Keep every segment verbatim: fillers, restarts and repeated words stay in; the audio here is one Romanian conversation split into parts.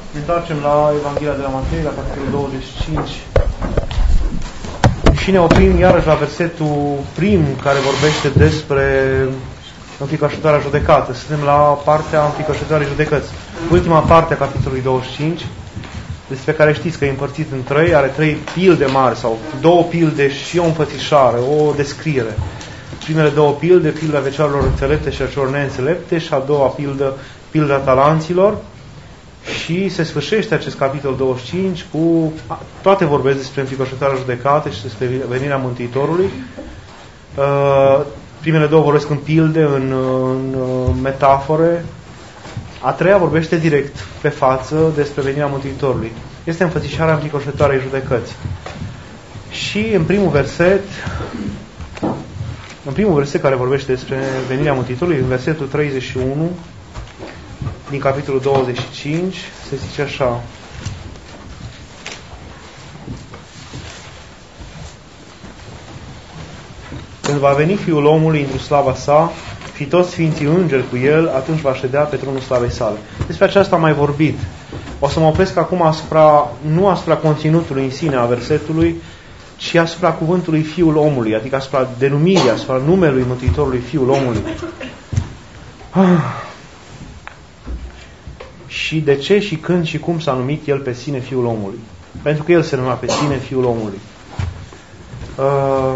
Ne întoarcem la Evanghelia de la Matei, la capitolul douăzeci și cinci. Și ne oprim iarăși la versetul prim, care vorbește despre înfricoșătoarea judecată. Suntem la partea înfricoșătoarei judecăți. Ultima parte a capitolului douăzeci și cinci, despre care știți că e împărțit în trei, are trei pilde mari, sau două pilde și o înfățișare, o descriere. Primele două pilde, pilda vecioarelor înțelepte și a celor neînțelepte, și a doua pildă, pilda talanților. Și se sfârșește acest capitol douăzeci și cinci cu... Toate vorbesc despre înfricoșătoarea judecată și despre venirea Mântuitorului. Primele două vorbesc în pilde, în, în metafore. A treia vorbește direct, pe față, despre venirea Mântuitorului. Este înfățișarea înfricoșătoarei judecăți. Și în primul verset, în primul verset care vorbește despre venirea Mântuitorului, în versetul treizeci și unu, din capitolul douăzeci și cinci, se zice așa: Când va veni Fiul omului într-o slava sa, și toți sfinții îngeri cu el, atunci va ședea pe tronul slavei sale. Despre aceasta am mai vorbit. O să mă opresc acum asupra, nu asupra conținutului în sine a versetului, ci asupra cuvântului Fiul omului, adică asupra denumirii, asupra numelui Mântuitorului Fiul omului. Ah. Și de ce și când și cum s-a numit El pe sine Fiul omului? Pentru că El se numea pe sine Fiul omului. Uh,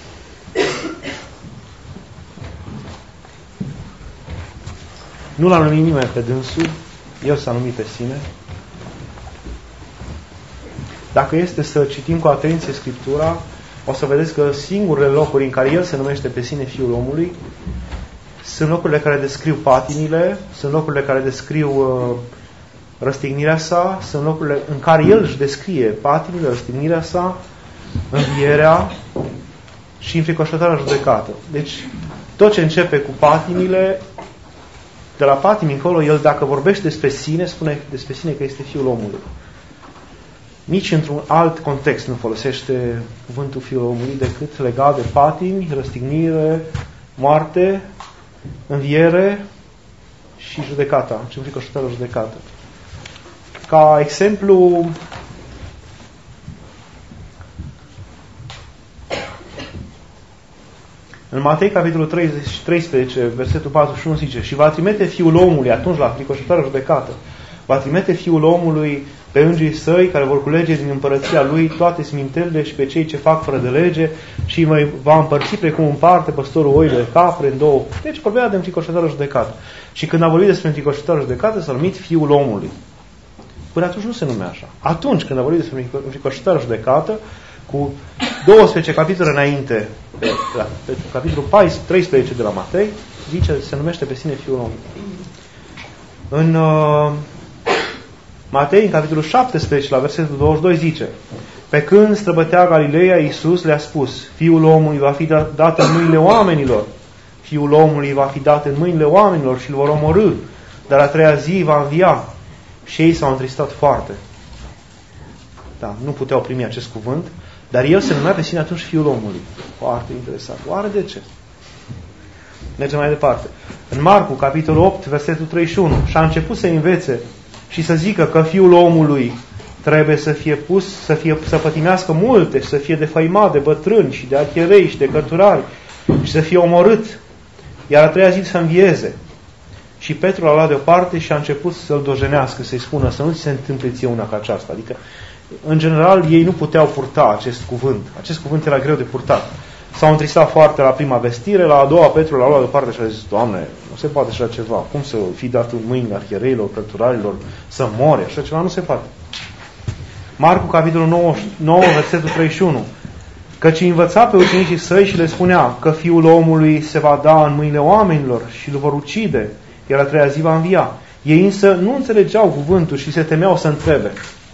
nu l-a numit nimeni pe dânsul, El s-a numit pe sine. Dacă este să citim cu atenție Scriptura, o să vedeți că singurele locuri în care El se numește pe sine Fiul omului sunt locurile care descriu patimile, sunt locurile care descriu uh, răstignirea sa, sunt locurile în care El își descrie patimile, răstignirea sa, învierea și înfricoșătoarea judecată. Deci, tot ce începe cu patimile, de la patimi încolo, El, dacă vorbește despre sine, spune despre sine că este Fiul omului. Nici într-un alt context nu folosește cuvântul Fiul omului decât legat de patimi, răstignire, moarte, înviere și judecata, și înfricoșătoarea judecată. Ca exemplu, în Matei, capitolul treisprezece, versetul patruzeci și unu, zice: Și va trimite Fiul omului, atunci la înfricoșătoarea judecată, va trimite Fiul omului pe îngerii săi, care vor culege din împărăția lui toate smintelile și pe cei ce fac fără de lege, și va împărți precum împarte păstorul oile de capre în două. Deci vorbea de înfricoșătoarea judecată. Și când a vorbit despre înfricoșătoarea judecată, s-a numit Fiul omului. Până atunci nu se numea așa. Atunci când a vorbit despre înfricoșătoarea judecată, cu douăsprezece capitole înainte, pe, la, pe capitolul treisprezece de la Matei, zice, se numește pe sine Fiul omului. În uh, Matei, în capitolul șaptesprezece, la versetul douăzeci și doi, zice: Pe când străbătea Galileea, Iisus le-a spus: Fiul omului va fi dat în mâinile oamenilor, Fiul omului va fi dat în mâinile oamenilor și îl vor omorâ, dar a treia zi va învia. Și ei s-au întristat foarte. Da, nu puteau primi acest cuvânt, dar El se numea pe sine atunci Fiul omului. Foarte interesant. Oare de ce? Mergem mai departe. În Marcu, capitolul opt, versetul treizeci și unu, și a început să învețe și să zică că Fiul omului trebuie să fie pus, să, fie, să pătimească multe și să fie defăimat de bătrâni și de arhierei și de cărturari și să fie omorât, iar a treia zi să învieze. Și Petru l-a luat deoparte și a început să-l dojenească, să-i spună să nu ți se întâmple ție una ca aceasta. Adică, în general, ei nu puteau purta acest cuvânt. Acest cuvânt era greu de purtat. S-au întristat foarte la prima vestire, la a doua Petru l-a luat deoparte și a zis: Doamne, nu se poate așa ceva. Cum să fii dat în mâinile arhiereilor, cărturarilor, să mori? Așa ceva nu se poate. Marcu, capitolul nouă, nouă, versetul treizeci și unu. Căci învăța pe ucenicii săi și le spunea că Fiul omului se va da în mâinile oamenilor și îl vor ucide, iar a treia zi va învia. Ei însă nu înțelegeau cuvântul și se temeau să întrebe.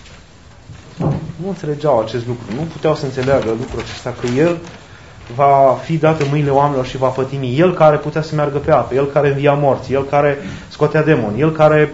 Nu înțelegeau acest lucru. Nu puteau să înțeleagă lucrul acesta, că El va fi dat în mâinile oamenilor și va pătimi. El care putea să meargă pe apă, El care învia morți, El care scotea demoni, El care...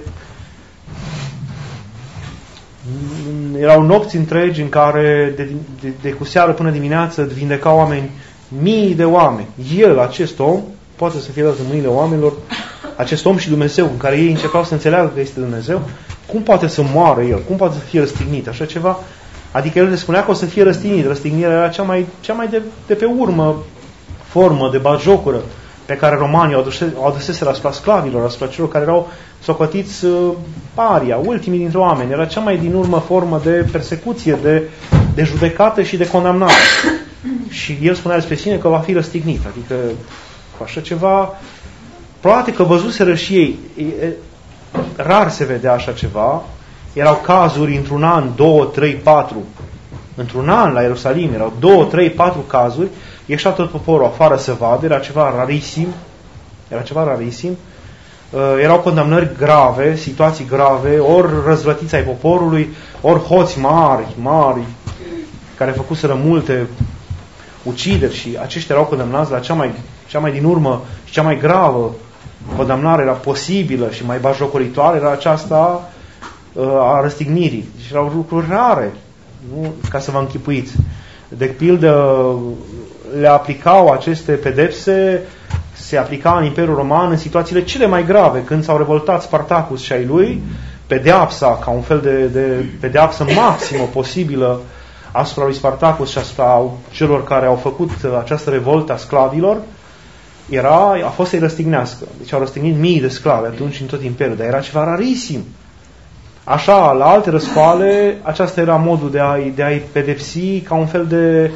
Erau nopți întregi în care de, de, de cu seară până dimineață vindeca oameni, mii de oameni. El, acest om, poate să fie dat în mâinile oamenilor, acest om și Dumnezeu, în care ei începeau să înțeleagă că este Dumnezeu, cum poate să moară el? Cum poate să fie răstignit? Așa ceva. Adică el le spunea că o să fie răstignit. Răstignirea era cea mai, cea mai de, de pe urmă formă de batjocură pe care romanii o aduse, aduseseră asupra sclavilor, asupra celor care erau socotiți uh, paria, ultimii dintre oameni. Era cea mai din urmă formă de persecuție, de, de judecată și de condamnare. Și el spunea despre sine că va fi răstignit. Adică cu așa ceva, probabil că văzuseră și ei, e, rar se vedea așa ceva. Erau cazuri într-un an, două, trei, patru. Într-un an la Ierusalim erau două, trei, patru cazuri. Ieșea tot poporul afară să vadă, era ceva rarisim. Era ceva rarisim. Erau condamnări grave, situații grave, ori răzvrătiți ai poporului, ori hoți mari, mari, care făcuseră multe ucideri și aceștia erau condamnați la cea mai, cea mai din urmă și cea mai gravă condamnare era posibilă și mai bajocoritoare era aceasta a răstignirii. Deci erau lucruri rare, nu? Ca să vă închipuiți. De pildă, le aplicau aceste pedepse, se aplica în Imperiul Roman în situațiile cele mai grave, când s-au revoltat Spartacus și ai lui, pedeapsa, ca un fel de, de pedeapsă maximă posibilă asupra lui Spartacus și asupra celor care au făcut această revoltă a sclavilor, era, a fost să-i răstignească. Deci au răstignit mii de sclavi atunci în tot Imperiul, dar era ceva rarisim. Așa, la alte răscoale, aceasta era modul de a-i, de a-i pedepsi ca un fel de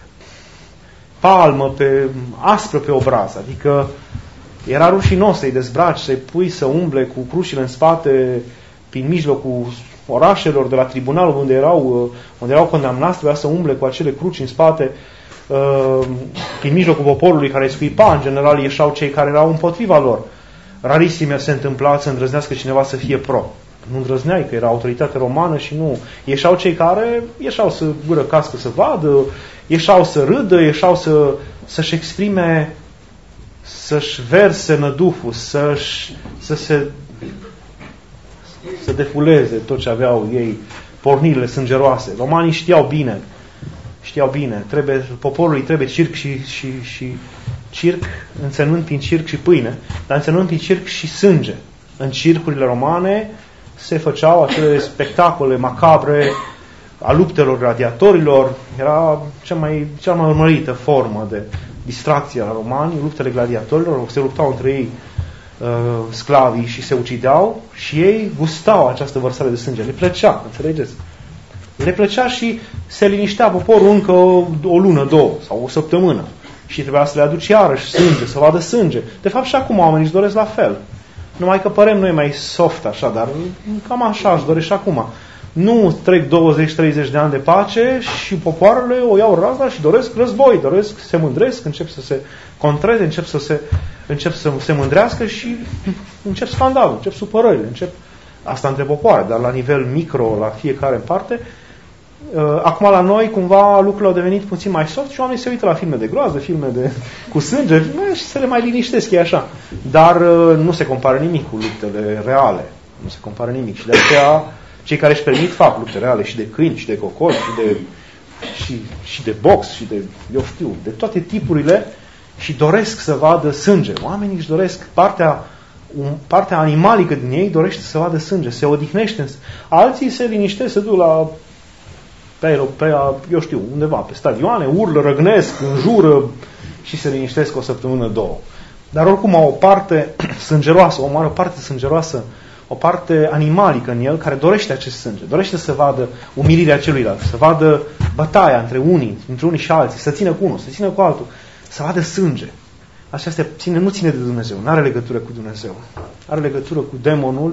palmă pe, aspră pe obraz. Adică era rușinos să-i dezbraci, să-i pui să umble cu crucile în spate prin mijlocul orașelor de la tribunal unde erau, unde erau condamnați, trebuia să umble cu acele cruci în spate prin mijlocul poporului care îi scuipa. În general ieșau cei care erau împotriva lor. Rarisim se întâmpla să îndrăznească cineva să fie pro. Nu îndrăzneai, că era autoritate romană și nu. Ieșau cei care ieșau să gură cască să vadă, ieșau să râdă, ieșau să, să-și exprime, să-și verse năduful, să-și, să se să defuleze tot ce aveau ei, pornirile sângeroase. Romanii știau bine, știau bine, trebuie, poporului trebuie circ și, și, și circ, înțelând prin circ și pâine, dar înțelând prin circ și sânge. În circurile romane se făceau acele spectacole macabre a luptelor gladiatorilor. Era cea mai, cea mai urmărită formă de distracție la romani, luptele gladiatorilor. Se luptau între ei uh, sclavii și se ucideau și ei gustau această vărsare de sânge. Le plăcea, înțelegeți? Le plăcea și se liniștea poporul încă o, o lună, două sau o săptămână. Și trebuia să le aduci iarăși sânge, să vadă sânge. De fapt și acum oamenii își doresc la fel. Numai că părem noi mai soft așa, dar cam așa își doresc și acum. Nu trec douăzeci treizeci de ani de pace și popoarele o iau razna și doresc război, doresc, se mândresc, încep să se contreze, încep să se, încep să se mândrească și încep scandalul, încep supărările, încep asta între popoare, dar la nivel micro, la fiecare în parte. Acum la noi cumva lucrurile au devenit puțin mai soft și oamenii se uită la filme de groază, filme de, cu sânge și se le mai liniștesc, e așa. Dar nu se compară nimic cu luptele reale. Nu se compară nimic. Și de aceea cei care își permit fac lupte reale și de câini, și de cocoși, și de, și, și de box, și de, eu știu, de toate tipurile și doresc să vadă sânge. Oamenii își doresc partea, un, partea animalică din ei dorește să vadă sânge, se odihnește. Alții se liniștesc, se duc la Pe, pe, eu știu, undeva, pe stadioane, urlă, răgnesc, înjură și se liniștesc o săptămână, două. Dar oricum au o parte sângeroasă, o mare parte sângeroasă, o parte animalică în el care dorește acest sânge, dorește să vadă umilirea celuilalt, să vadă bătaia între unii, între unii și alții, să țină cu unul, să țină cu altul, să vadă sânge. Așa ține, nu ține de Dumnezeu, nu are legătură cu Dumnezeu. Are legătură cu demonul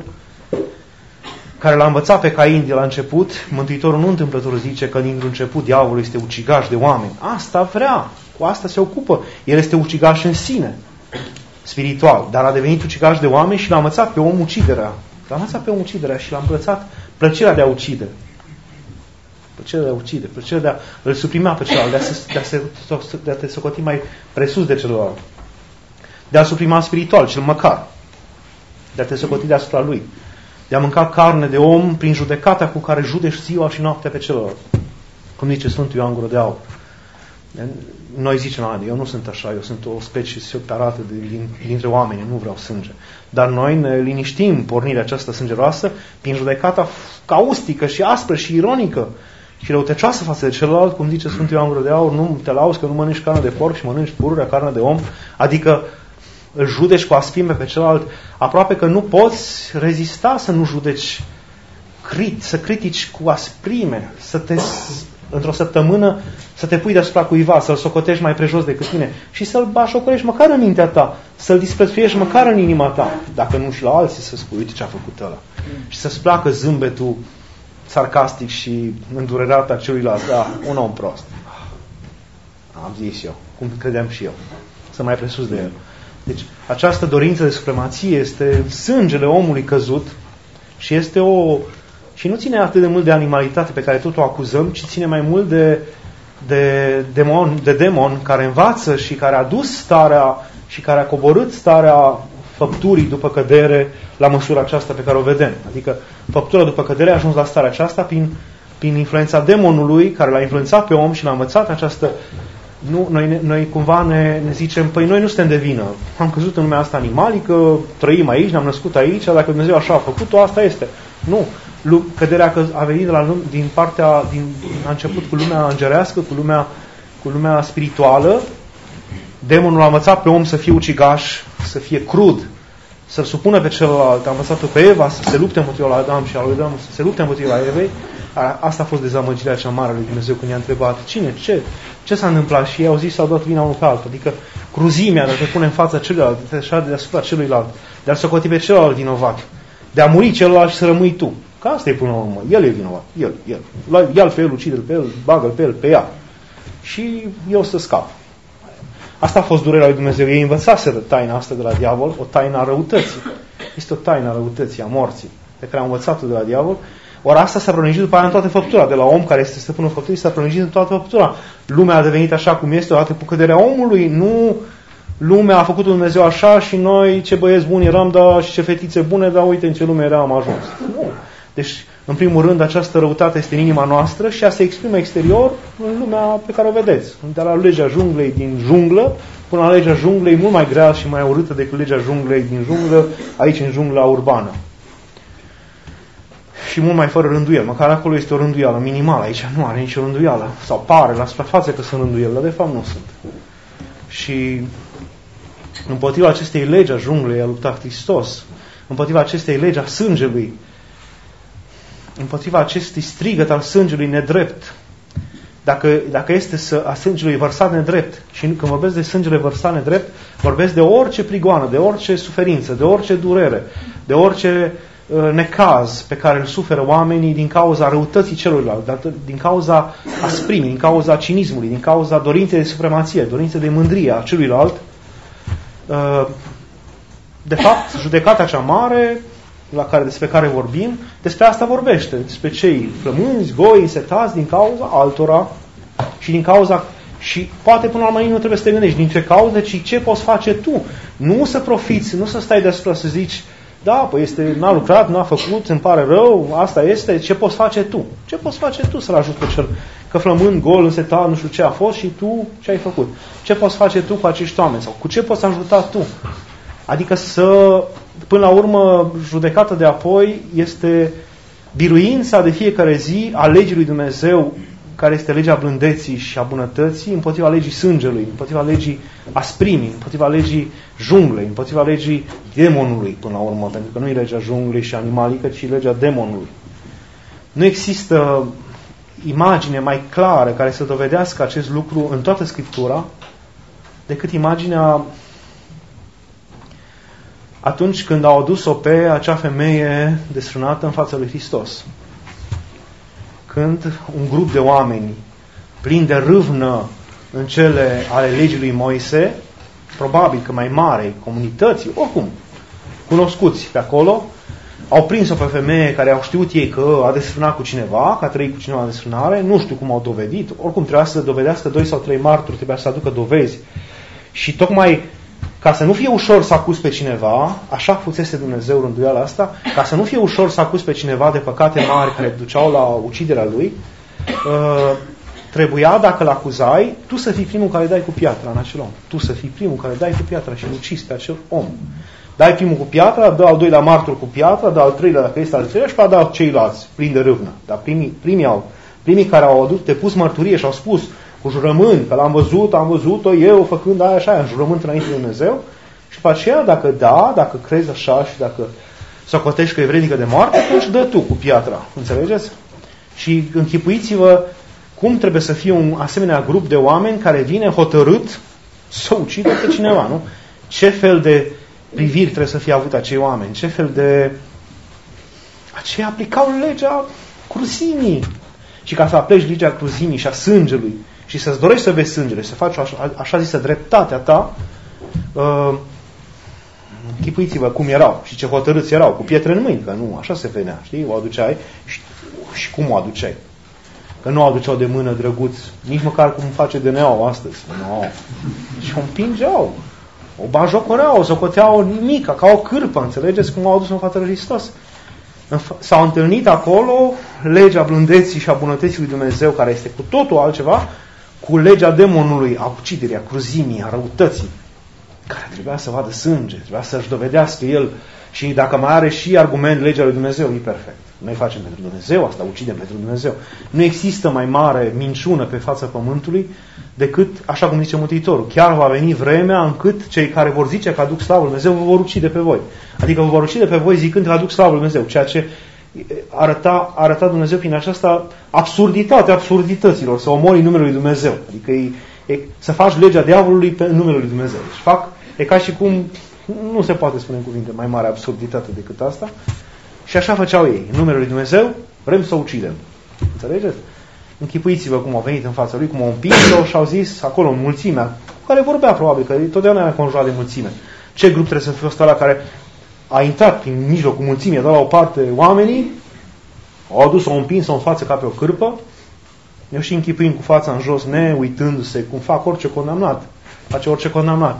care l-a învățat pe Cain de la început. Mântuitorul nu întâmplător zice că din început diavolul este ucigaș de oameni. Asta vrea, cu asta se ocupă. El este ucigaș în sine, spiritual, dar a devenit ucigaș de oameni și l-a învățat pe om uciderea. L-a învățat pe om uciderea și l-a învățat plăcerea de a ucide. Plăcerea de a ucide, plăcerea de a îl suprima pe celălalt, de a, se, de, a se, de a te socoti mai presus de celălalt. De a suprima spiritual, cel măcar. De a te socoti deasupra lui. De a mânca carne de om prin judecata cu care judești ziua și noaptea pe celălalt. Cum zice Sfântul Ioan Gură de Aur. Noi zicem, eu nu sunt așa, eu sunt o specie separată din, dintre oameni, nu vreau sânge. Dar noi ne liniștim pornirea aceasta sângeroasă prin judecata caustică și aspră și ironică și răutăcioasă față de celălalt, cum zice Sfântul Ioan Gură de Aur, nu te lauzi că nu mănânci carne de porc și mănânci pururea carne de om, adică îl judeci cu asprime pe celălalt, aproape că nu poți rezista să nu judeci, crit, să critici cu asprime, să te, într-o săptămână, să te pui deasupra cuiva, să-l socotești mai prejos decât tine și să-l bașocorești măcar în mintea ta, să-l disprețuiești măcar în inima ta, dacă nu și la alții să spui, uite ce a făcut ăla. Și să-ți placă zâmbetul sarcastic și îndurerat a celuilalt. Da, un om prost. Am zis eu, cum credeam și eu. Să mai presus de el. Deci, această dorință de supremație este sângele omului căzut și este o... și nu ține atât de mult de animalitate pe care tot o acuzăm, ci ține mai mult de, de, demon, de demon care învață și care a dus starea și care a coborât starea făpturii după cădere la măsura aceasta pe care o vedem. Adică făptura după cădere a ajuns la starea aceasta prin, prin influența demonului care l-a influențat pe om și l-a învățat această... Nu, noi, noi cumva ne, ne zicem, păi noi nu suntem de vină. Am căzut în lumea asta animalică, trăim aici, ne-am născut aici, dacă Dumnezeu așa a făcut-o, asta este. Nu. Căderea a venit de la, din partea, din, a început cu lumea îngerească, cu lumea, cu lumea spirituală. Demonul a învățat pe om să fie ucigaș, să fie crud, să-l supună pe celălalt. A învățat pe Eva să se lupte împotriva lui Adam și a lui Adam să se lupte împotriva Evei. Asta a fost dezamăgirea cea mare lui Dumnezeu când i-a întrebat cine, ce, ce s-a întâmplat și ei au zis, s-au dat vina unul pe altul. Adică cruzimea de a te pune în fața celuilalt, de a te așa deasupra celuilalt, de a-l socoti pe celălalt vinovat, de a muri celălalt și să rămâi tu. Că asta e până la urmă. El e vinovat. El, el. Ia-l pe el, ucide-l pe el, bagă-l pe el, pe ea. Și eu să scap. Asta a fost durerea lui Dumnezeu. Ei învățaseră taina asta de la diavol, o taină a răutății. Este o taină a răutății, a morții, pe care am învățat-o de la diavol. Ori asta s-a prelungit după aia în toată făptura. De la om care este stăpânul făpturii s-a prelungit în toată făptura. Lumea a devenit așa cum este odată cu căderea omului. Nu lumea a făcut Dumnezeu așa și noi ce băieți buni eram, da, și ce fetițe bune, dar uite în ce lume era am ajuns. Nu. Deci, în primul rând, această răutate este în inima noastră și ea se exprimă exterior în lumea pe care o vedeți. De la legea junglei din junglă până la legea junglei mult mai grea și mai urâtă decât legea junglei din junglă, aici în jungla urbană. Și mult mai fără rânduiel. Măcar acolo este o rânduială minimală. Aici nu are nicio rânduială. Sau pare la suprafață că sunt rânduieli, dar de fapt nu sunt. Și împotriva acestei legi a junglei a luptat Hristos. Împotriva acestei legi a sângelui. Împotriva acestui strigăt al sângelui nedrept. Dacă, dacă este să, a sângelui vărsat nedrept, și când vorbesc de sângele vărsat nedrept, vorbesc de orice prigoană, de orice suferință, de orice durere, de orice uh, necaz pe care îl suferă oamenii din cauza răutății celuilalt, din cauza asprimii, din cauza cinismului, din cauza dorinței de supremație, dorinței de mândrie a celuilalt. Uh, de fapt, judecata cea mare la care, despre care vorbim, despre asta vorbește, despre cei flămânzi, goi, însetați din cauza altora și din cauza, și poate până la urmă nu trebuie să te gândești din ce cauză, ci ce poți face tu. Nu să profiți, nu să stai deasupra să zici, da, păi este, n-a lucrat, n-a făcut, îmi pare rău, asta este, ce poți face tu? Ce poți face tu să-l ajuți pe cel că flămând, gol, însetat, nu știu ce a fost și tu ce ai făcut? Ce poți face tu cu acești oameni? Sau cu ce poți ajuta tu? Adică să, până la urmă, judecata de apoi este biruința de fiecare zi a legii lui Dumnezeu, care este legea blândeții și a bunătății, împotriva legii sângelui, împotriva legii asprimii, împotriva legii junglei, împotriva legii demonului, până la urmă, pentru că nu e legea junglei și animalică, ci legea demonului. Nu există imagine mai clară care să dovedească acest lucru în toată Scriptura decât imaginea atunci când au adus-o pe acea femeie desfrânată în fața lui Hristos. Când un grup de oameni plini de râvnă în cele ale legii lui Moise, probabil că mai mare, comunității, oricum, cunoscuți pe acolo, au prins-o pe femeie care au știut ei că a desfrânat cu cineva, că a trăit cu cineva în desfrânare, nu știu cum au dovedit, oricum trebuia să dovedească doi sau trei martori, trebuia să aducă dovezi. Și tocmai ca să nu fie ușor să acuz pe cineva, așa fusese Dumnezeu rânduiala asta, ca să nu fie ușor să acuz pe cineva de păcate mari care duceau la uciderea lui, trebuia, dacă îl acuzai, tu să fii primul care dai cu piatra în acel om. Tu să fii primul care dai cu piatra și îl ucizi pe acel om. Dai primul cu piatra, dă al doilea martor cu piatra, dă al treilea dacă este al treilea și dă ceilalți plini de râvnă. Dar primii, primii, au, primii care au adus, depus mărturie și au spus cu jurământ, că l-am văzut, am văzut-o eu făcând aia așa, în jurământ înainte de Dumnezeu. Și după aceea, dacă da, dacă crezi așa și dacă socotești că e vrednică de moarte, atunci dă tu cu piatra. Înțelegeți? Și închipuiți-vă cum trebuie să fie un asemenea grup de oameni care vine hotărât să ucidă pe cineva, nu? Ce fel de priviri trebuie să fie avut acei oameni? Ce fel de... Aceia aplicau legea cruzimii. Și ca să apleci legea cruzimii și a sângelui și să-ți dorești să vezi sângele, să faci așa, așa zisă dreptatea ta, uh, închipuiți-vă cum erau și ce hotărâți erau, cu pietre în mâini, că nu, așa se venea, știi? O aduceai și, și cum o aduceai? Că nu o aduceau de mână drăguț, nici măcar cum face D N A-ul astăzi. Nu. Și o împingeau, o bajocoreau, o socoteau nimica, ca o cârpă, înțelegeți cum au adus în fața lui Hristos? S-au întâlnit acolo legea blândeții și a bunătății lui Dumnezeu, care este cu totul altceva, cu legea demonului, a uciderii, a cruzimii, a răutății, care trebuia să vadă sânge, trebuia să-și dovedească el. Și dacă mai are și argument legea lui Dumnezeu, e perfect. Noi facem pentru Dumnezeu, asta ucidem pentru Dumnezeu. Nu există mai mare minciună pe fața pământului decât, așa cum zice Mântuitorul, chiar va veni vremea încât cei care vor zice că aduc slavă lui Dumnezeu vă vor ucide pe voi. Adică vă vor ucide pe voi zicând că aduc slavă lui Dumnezeu, ceea ce arăta, arăta Dumnezeu prin aceasta absurditatea absurdităților, să omori numele lui Dumnezeu. Adică e, e, să faci legea diavolului pe numele lui Dumnezeu. Deci fac, e ca și cum, nu se poate spune în cuvinte mai mare absurditate decât asta. Și așa făceau ei. În numele lui Dumnezeu vrem să o ucidem. Înțelegeți? Închipuiți-vă cum au venit în fața lui, cum au împins-o și au zis acolo în mulțimea, cu care vorbea probabil, că totdeauna era conjurat de mulțime. Ce grup trebuie să fie ăsta la care a intrat prin mijlocul mulțimii, a dat la o parte oamenii, au adus-o, au împins-o în față ca pe o cârpă, eu și închipuim cu fața în jos, ne uitându-se, cum fac orice condamnat. Face orice condamnat.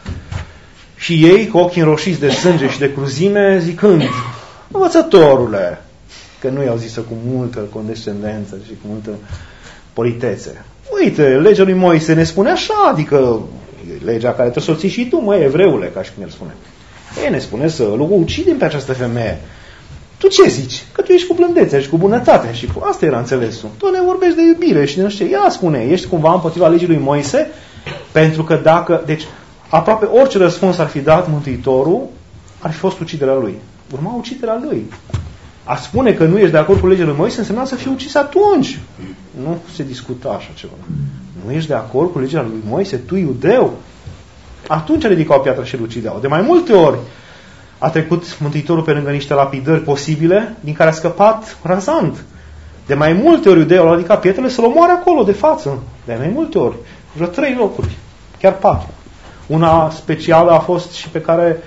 Și ei, cu ochii înroșiți de sânge și de cruzime, zicând: învățătorule, că nu i-au zis-o cu multă condescendență și cu multă politețe. Uite, legea lui Moise ne spune așa, adică legea care trebuie să o ții și tu, măi, evreule, ca și cum el spune. Ei ne spune să îl ucidem pe această femeie. Tu ce zici? Că tu ești cu blândețea și cu bunătatea și cu... Asta era înțelesul. Tu ne vorbești de iubire și de nu știu ce. Ia spune, ești cumva împotriva legii lui Moise? Pentru că dacă... Deci, aproape orice răspuns ar fi dat Mântuitorul, ar fi fost uciderea lui. Urma uciderea lui. A spune că nu ești de acord cu legea lui Moise însemna să fii ucis atunci. Nu se discuta așa ceva. Nu ești de acord cu legea lui Moise, tu iudeu? Atunci ridicau piatra și îl ucideau. De mai multe ori a trecut Mântuitorul pe lângă niște lapidări posibile, din care a scăpat razant. De mai multe ori iudeii au ridicat pietrele să-l omoare acolo, de față. De mai multe ori. Vreo trei locuri. Chiar patru. Una specială a fost și pe care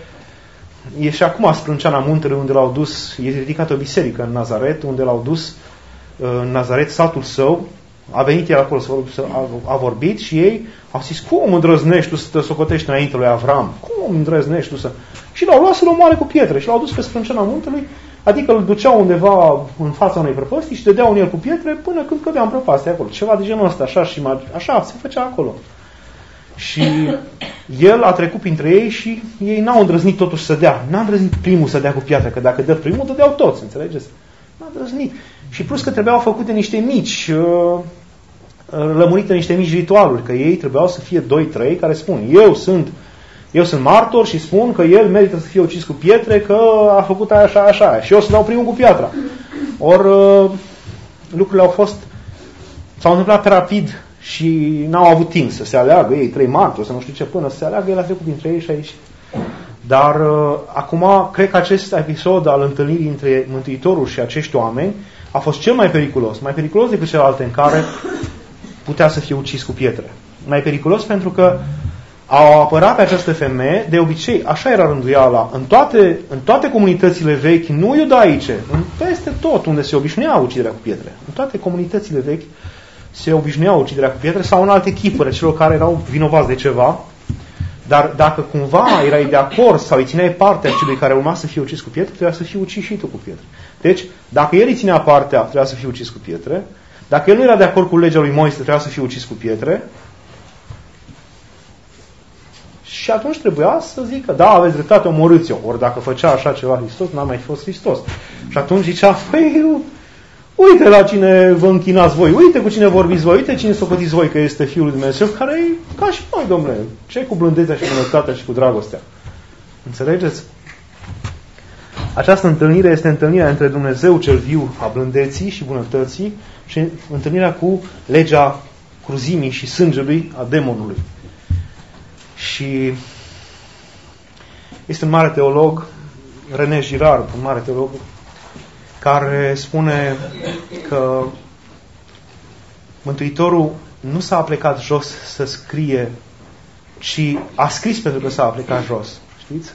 e și acum Sprânceana Muntelui, unde l-au dus, e ridicată o biserică în Nazaret, unde l-au dus în Nazaret, satul său, a venit el acolo să vorbi, a, a vorbit și ei au zis: cum îndrăznești tu să te socotești înainte lui Avram? Cum îndrăznești tu să... Și l-au luat să-l omoare cu pietre și l-au dus pe Sprânceana Muntelui, adică îl duceau undeva în fața unei prăpăstii și dădeau în el cu pietre până când cădea în prăpastie acolo. Ceva de genul ăsta, așa, și așa se făcea acolo. Și el a trecut printre ei și ei n-au îndrăznit totuși să dea. N-a îndrăznit primul să dea cu piatră, că dacă dă primul, dădeau toți, înțelegeți? N-a îndrăznit. Și plus că trebuiau făcute niște mici, uh, lămurite niște mici ritualuri, că ei trebuiau să fie doi, trei care spun: eu sunt, eu sunt martor și spun că el merită să fie ucis cu pietre, că a făcut aia, așa, așa, și eu să dau primul cu piatra. Ori uh, lucrurile au fost, s-au întâmplat pe rapid și n-au avut timp să se aleagă ei, trei martori, să nu știu ce, până să se aleagă, el a trecut dintre ei și aici. Dar uh, acum, cred că acest episod al întâlnirii între Mântuitorul și acești oameni a fost cel mai periculos, mai periculos decât celelalte în care putea să fie ucis cu pietre. Mai periculos pentru că au apărat pe această femeie, de obicei, așa era rânduiala, în toate, în toate comunitățile vechi, nu iudaice, în peste tot unde se obișnuia uciderea cu pietre, în toate comunitățile vechi se obișnuia uciderea cu pietre sau în alte chipuri, celor care erau vinovați de ceva. Dar dacă cumva erai de acord sau îi țineai partea celui care urma să fie ucis cu pietre, trebuia să fii ucis și tu cu pietre. Deci, dacă el îi ținea partea, trebuia să fie ucis cu pietre. Dacă el nu era de acord cu legea lui Moise, trebuia să fie ucis cu pietre. Și atunci trebuia să zică, da, aveți dreptate, omorâți-o. Ori dacă făcea așa ceva Hristos, n-a mai fost Hristos. Și atunci zicea, păi, uite la cine vă închinați voi, uite cu cine vorbiți voi, uite cine socotiți voi că este Fiul lui Dumnezeu, care e ca și noi, domnule. Ce cu blândețea și bunătatea și cu dragostea? Înțelegeți? Această întâlnire este întâlnirea între Dumnezeu cel viu a blândeții și bunătății și întâlnirea cu legea cruzimii și sângelui a demonului. Și este un mare teolog, René Girard, un mare teolog, care spune că Mântuitorul nu s-a plecat jos să scrie, ci a scris pentru că s-a plecat jos. Știți?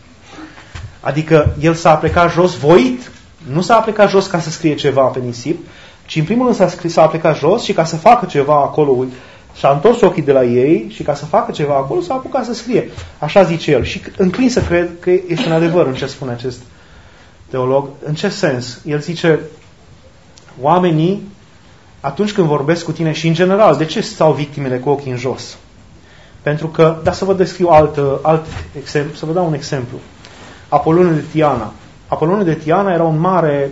Adică el s-a plecat jos voit, nu s-a plecat jos ca să scrie ceva pe nisip, ci în primul rând s-a, scris, s-a plecat jos și ca să facă ceva acolo, și-a întors ochii de la ei și ca să facă ceva acolo s-a apucat să scrie. Așa zice el. Și înclin să cred că este un adevăr în ce spune acest teolog. În ce sens? El zice, oamenii, atunci când vorbesc cu tine și în general, de ce stau victimele cu ochii în jos? Pentru că, dar să vă descriu alt, alt exemplu, să vă dau un exemplu. Apoloniu de Tiana. Apoloniu de Tiana era un mare,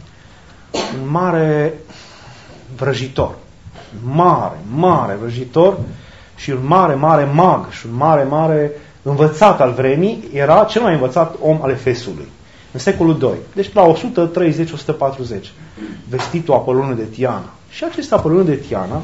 un mare vrăjitor. Mare, mare vrăjitor și un mare, mare mag și un mare, mare învățat al vremii. Era cel mai învățat om al Efesului. În secolul doi. Deci la o sută treizeci - o sută patruzeci. Vestitul Apoloniu de Tiana. Și acest Apoloniu de Tiana,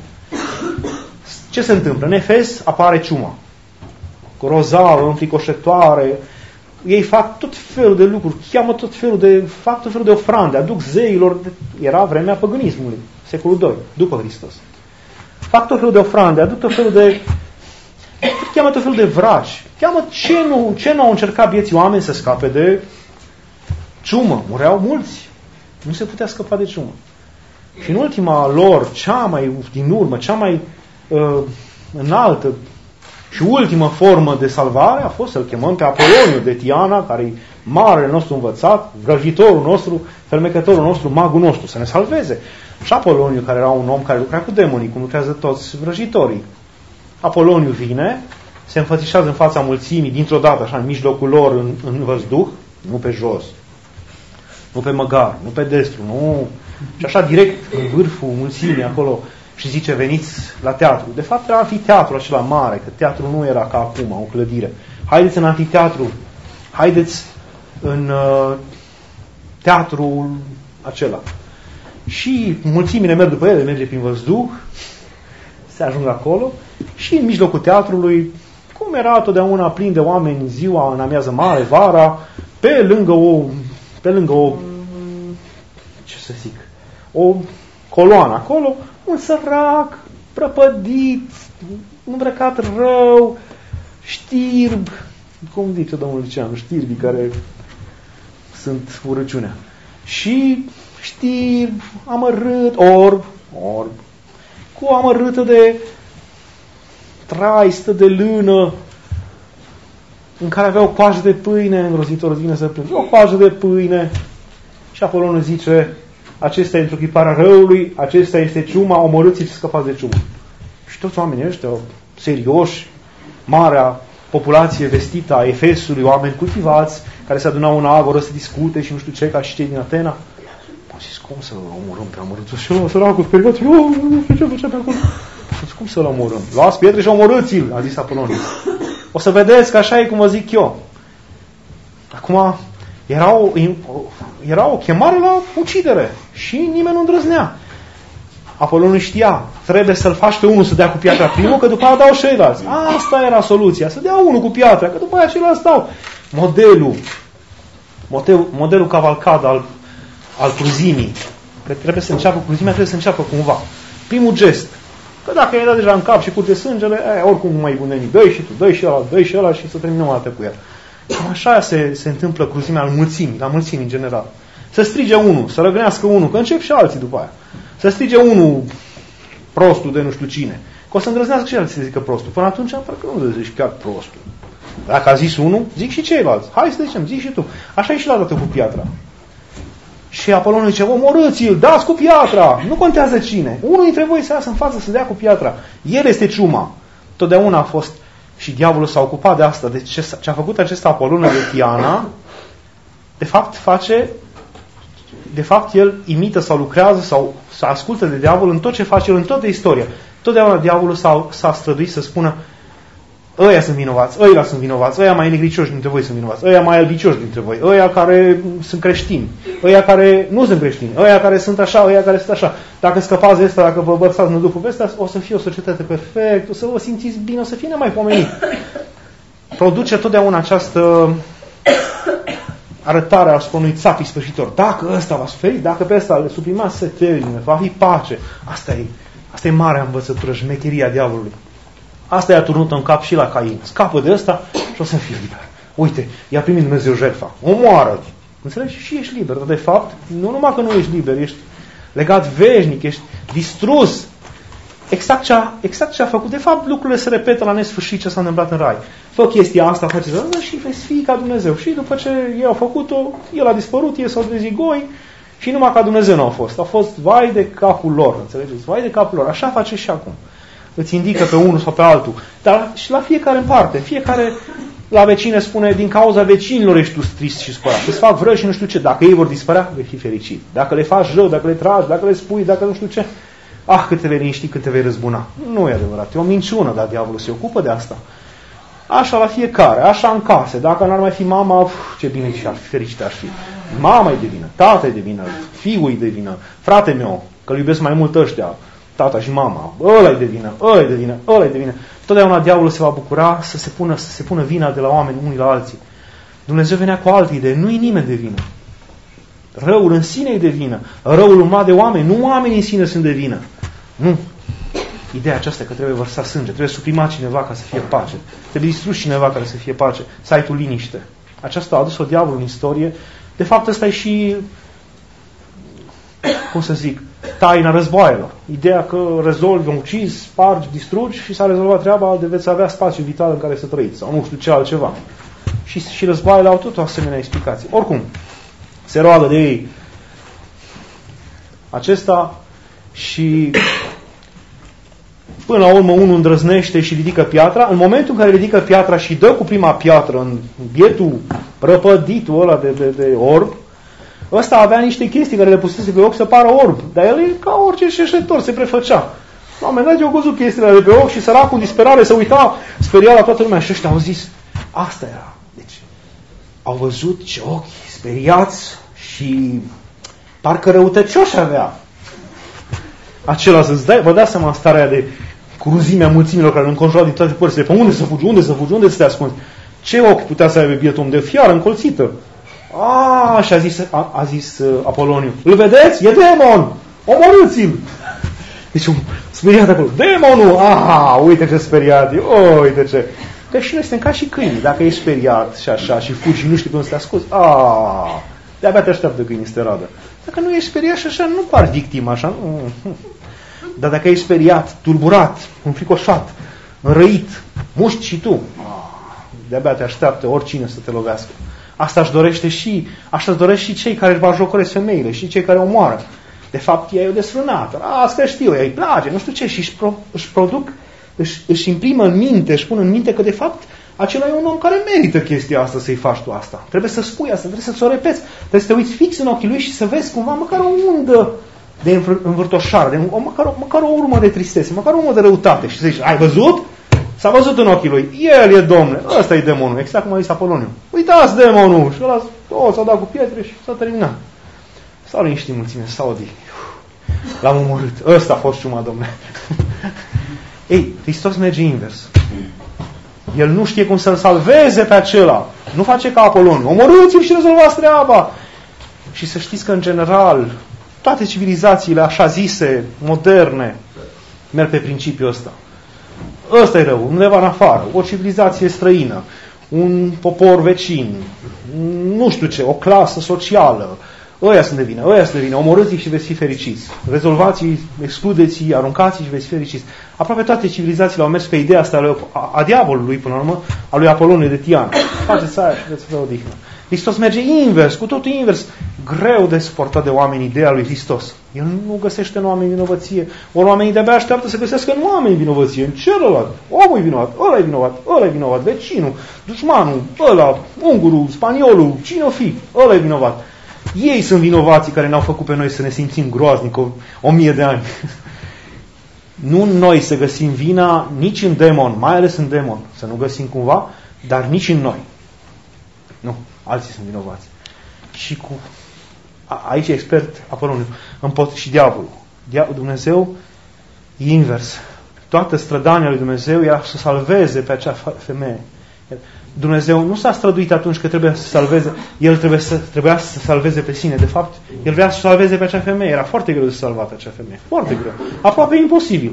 ce se întâmplă? În Efes apare ciuma. Grozavă, înfricoșătoare. Ei fac tot felul de lucruri, cheamă tot felul de, fac tot felul de ofrande, aduc zeilor. Era vremea păgânismului, secolul doi, după Hristos. Fac tot felul de ofrande, aduc tot felul de, cheamă tot felul de vraci. Cheamă ce nu, ce nu au încercat vieții oameni să scape de ciumă. Mureau mulți. Nu se putea scăpa de ciumă. Și în ultima lor, cea mai din urmă, cea mai uh, înaltă și ultima formă de salvare a fost să-l chemăm pe Apoloniu de Tiana, care e marele nostru învățat, vrăjitorul nostru, fermecătorul nostru, magul nostru, să ne salveze. Și Apoloniu, care era un om care lucra cu demonii, cum lucrează toți vrăjitorii. Apoloniu vine, se înfățișează în fața mulțimii, dintr-o dată, așa, în mijlocul lor, în, în văzduh, nu pe jos, nu pe măgar, nu pe destru, nu, și așa direct în vârful mulțimii acolo, și zice, veniți la teatru. De fapt era anfiteatru acela mare, că teatru nu era ca acum, o clădire. Haideți în anfiteatru, haideți în uh, teatrul acela. Și mulțimile merg după ele, merge prin văzduh, se ajung acolo și în mijlocul teatrului, cum era totdeauna plin de oameni ziua, în amiază mare, vara, pe lângă o, pe lângă o, ce să zic, o coloană acolo, un sărac, prăpădit, îmbrăcat rău, știrb, cum zice domnul Liceanu, știrbii care sunt urăciunea. Și știrb, amărât, orb, orb, cu amărâtă de traistă de lână, în care avea o coajă de pâine, îngrozitor vine să plânge, o coajă de pâine. Și Apoloniu zice, acesta e întruchiparea răului, acesta este ciuma, omorâți-l și scăpați de ciumă. Și toți oamenii ăștia, serioși, marea populație vestită a Efesului, oameni cultivați, care se adunau în agoră să discute și nu știu ce, ca și cei din Atena. Am zis, cum să-l omorâm pe amărâtul? Și eu, săracul, speriat, eu, nu știu ce făcea pe acolo. Zis, cum să-l omorâm? Luați pietre și omorâți-l, a zis Apoloniu. O să vedeți că așa e cum vă zic eu. Acum, era o, era o chemare la ucidere și nimeni nu îndrăznea. Apoloniu știa, trebuie să-l faci pe unul să dea cu piatra primul, că după aia dau ceilalți. Asta era soluția, să dea unul cu piatra, că după aia ceilalți dau. Modelul, modelul, modelul cavalcad al, al cruzimii, că trebuie să înceapă, cruzimea trebuie să înceapă cumva. Primul gest, că dacă i-ai dat deja în cap și curge sângele, e, oricum nu mai bun nimic, dă-i și tu, dă-i și ăla, dă-i și ăla și să terminăm o dată cu el. Cam așa se, se întâmplă cruzimea al mulțimii, la mulțimii în general. Să strige unul, să răgnească unul, că încep și alții după aia. Să strige unul prostul de nu știu cine, că o să îndrăznească și alții să zică prostul. Până atunci, parcă nu zici chiar prostul. Dacă a zis unul, zic și ceilalți. Hai să zicem, zici și tu. Așa e și la dată cu piatra. Și Apolon zice, omorâți-l, dați cu piatra, nu contează cine. Unul dintre voi să iasă în față să dea cu piatra. El este ciuma. Totdeauna a fost și diavolul s-a ocupat de asta. Deci ce, ce a făcut acest Apolon de Diana, de fapt face, de fapt el imită sau lucrează sau se ascultă de diavol în tot ce face el, în toată istoria. Totdeauna diavolul s-a, s-a străduit să spună, ăia sunt vinovați, ăia sunt vinovați, ăia mai negricioși dintre voi sunt vinovați, ăia mai albicioși dintre voi, ăia care sunt creștini, ăia care nu sunt creștini, ăia care sunt așa, ăia care sunt așa. Dacă scăpați de asta, dacă vă bărsați năduful pe ăsta, o să fie o societate perfectă, o să vă simțiți bine, o să fie nemaipomenit. Produce totdeauna această arătare a unui țap ispășitor. Dacă ăsta va suferi, dacă pe ăsta le suprimați, se termine, va fi pace. Asta e, asta e marea învățătură, șmecheria diavolului. Asta i-a turnut în cap și la Cain. Scapă de ăsta și o să fie liber. Uite, i-a primit Dumnezeu jertfa. Omoară-l. Înțelegi? Și ești liber. Dar de fapt, nu numai că nu ești liber, ești legat veșnic, ești distrus. Exact ce a, exact ce a făcut. De fapt, lucrurile se repetă la nesfârșit ce s-a întâmplat în rai. Fă chestia asta, faceți asta și veți fi ca Dumnezeu. Și după ce ei au făcut-o, el a dispărut, ei s-au trezit goi și numai ca Dumnezeu nu au fost. Au fost vai de capul lor. Înțelegeți? Vai de capul lor. Așa face și acum. Îți indică pe unul sau pe altul. Dar și la fiecare în parte. Fiecare la vecine spune, din cauza vecinilor ești tu trist și spărat. Îți fac vrăj și nu știu ce. Dacă ei vor dispărea, vei fi fericit. Dacă le faci rău, dacă le tragi, dacă le spui, dacă nu știu ce, ah, cât te vei liniști, cât te vei răzbuna. Nu e adevărat. E o minciună, dar diavolul se ocupă de asta. Așa la fiecare, așa în case. Dacă n-ar mai fi mama, uf, ce bine și ar fi, fericit ar fi. Mama e de vină, tata e de vină, fiul e de vină, frate meu, că îl iubesc mai mult ăștia, tata și mama, ăla e de vină, ăla e de vină, ăla e de vină. Totdeauna diavolul se va bucura să se pună, să se pună vina de la oameni unii la alții. Dumnezeu venea cu alte idei, nu-i nimeni de vină. Răul în sine e de vină. Răul urmat de oameni, nu oamenii în sine sunt de vină. Nu. Ideea aceasta că trebuie vărsat sânge, trebuie suprimat cineva ca să fie pace. Trebuie distrus cineva ca să fie pace. Să ai tu liniște. Aceasta a adus-o diavolul în istorie. De fapt, ăsta e și, cum să zic, taina războaielor. Ideea că rezolvi, ucizi, spargi, distrugi și s-a rezolvat treaba de veți avea spațiu vital în care să trăiți. Sau nu știu ce altceva. Și, și războaiele au tot o asemenea explicație. Oricum, se roagă de ei acesta și până la urmă unul îndrăznește și ridică piatra. În momentul în care ridică piatra și dă cu prima piatră în bietul răpăditul ăla de, de, de orb, ăsta avea niște chestii care le pusese pe ochi să pară orb. Dar el e ca orice șerșetor, se prefăcea. La un moment dat eu văzut chestiile de pe ochi și săracul în disperare se uita, speria la toată lumea. Și ăștia au zis, asta era. Deci, au văzut ce ochi speriați și parcă răutăcioși avea. Acela să-ți dai, vă dați seama în starea de cruzimea mulțimilor care îl înconjurau din toate părțile. Pe unde să fugi? Unde să fugi? Unde să te ascunzi? Ce ochi putea să aibă bietul om de fiară încolțită? A, și a zis, a, a zis uh, Apoloniu, îl vedeți? E demon! Omorâți-l! Deci un speriat acolo. Demonul! Ah, uite ce speriat e! Oh, uite ce! Că și noi suntem ca și câini. Dacă ești speriat și așa și fugi și nu știi cum să te ascunzi, ah, de-abia te așteaptă câinii să te radă. Dacă nu ești speriat și așa, nu pari victimă, așa. Nu. Dar dacă ești speriat, tulburat, înfricoșat, înrăit, muști și tu, de-abia te așteaptă oricine să te lovească. Asta își dorește și, așa își doresc și cei care își bajocoresc femeile, și cei care omoară. De fapt, ea e o desfrânată. Asta știu, ea îi place, nu știu ce, și își, pro, își produc, își, își imprimă în minte, își pun în minte că de fapt acela e un om care merită chestia asta să-i faci tu asta. Trebuie să spui asta, trebuie să-ți o repeți, trebuie să te uiți fix în ochii lui și să vezi cumva măcar o undă de învârtoșare, de, o, măcar, o, măcar o urmă de tristețe, măcar o urmă de răutate. Și să zici, ai văzut? S-a văzut în ochii lui. El e domnule, ăsta e demonul, exact cum a zis Apoloniu. Uitați demonul! Și ăla oh, s-a dat cu pietre și s-a terminat. S-au liniștit mulțime, s-au odihnit. L-am omorât. Ăsta a fost ciuma, domnule. Ei, Hristos merge invers. El nu știe cum să-l salveze pe acela. Nu face ca Apoloniu. Omorâți-l și rezolvați treaba. Și să știți că, în general, toate civilizațiile așa zise, moderne, merg pe principiul ăsta. Ăsta e rău, undeva în afară. O civilizație străină, un popor vecin, nu știu ce, o clasă socială. Ăia sunt de vină, ăia sunt de vină. Omorâți-i și veți fi fericiți. Rezolvați-i, excludeți-i, aruncați-i și veți fi fericiți. Aproape toate civilizațiile au mers pe ideea asta a, a diavolului, până la urmă, a lui Apoloniu de Tian. Faceți aia și veți avea odihnă. Hristos merge invers, cu totul invers. Greu de suportat de oameni ideea lui Hristos. El nu găsește în oameni vinovăție. Ori oamenii de-abia așteaptă să găsească în oameni vinovăție. În celălalt. Omul e vinovat, ăla e vinovat, ăla e vinovat, vecinul, dușmanul, ăla, ungurul, spaniolul, cine o fi, ăla e vinovat. Ei sunt vinovații care ne-au făcut pe noi să ne simțim groaznic o, o mie de ani. Nu noi să găsim vina nici în demon, mai ales în demon, să nu găsim cumva, dar nici în noi. Nu, alții sunt vinovați. Și cu a, aici e expert Apoloniu, împot și diavolul. Dia, Dumnezeu e invers. Toată strădania lui Dumnezeu era să salveze pe acea femeie. Dumnezeu nu s-a străduit atunci că trebuia să salveze, El trebuie să, trebuia să salveze pe sine. De fapt, El vrea să salveze pe acea femeie. Era foarte greu de salva pe acea femeie. Foarte greu. Aproape imposibil.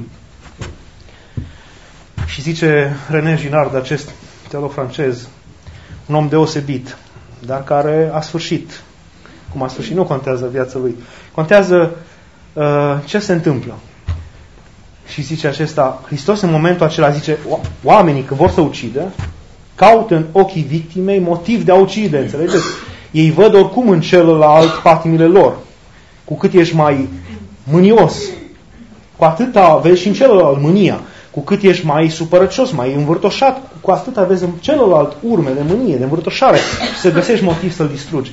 Și zice René Girard, acest teolog francez, un om deosebit, dar care a sfârșit. Cum a sfârșit, nu contează viața lui. Contează uh, ce se întâmplă. Și zice acesta, Hristos în momentul acela zice, oamenii că vor să ucidă, caută în ochii victimei motiv de a ucide, înțelegeți? Ei văd oricum în celălalt patimile lor. Cu cât ești mai mânios, cu atâta vezi și în celălalt mânia. Cu cât ești mai supărăcios, mai învârtoșat, cu atâta vezi în celălalt urme de mânie, de învârtoșare și să găsești motiv să-l distrugi.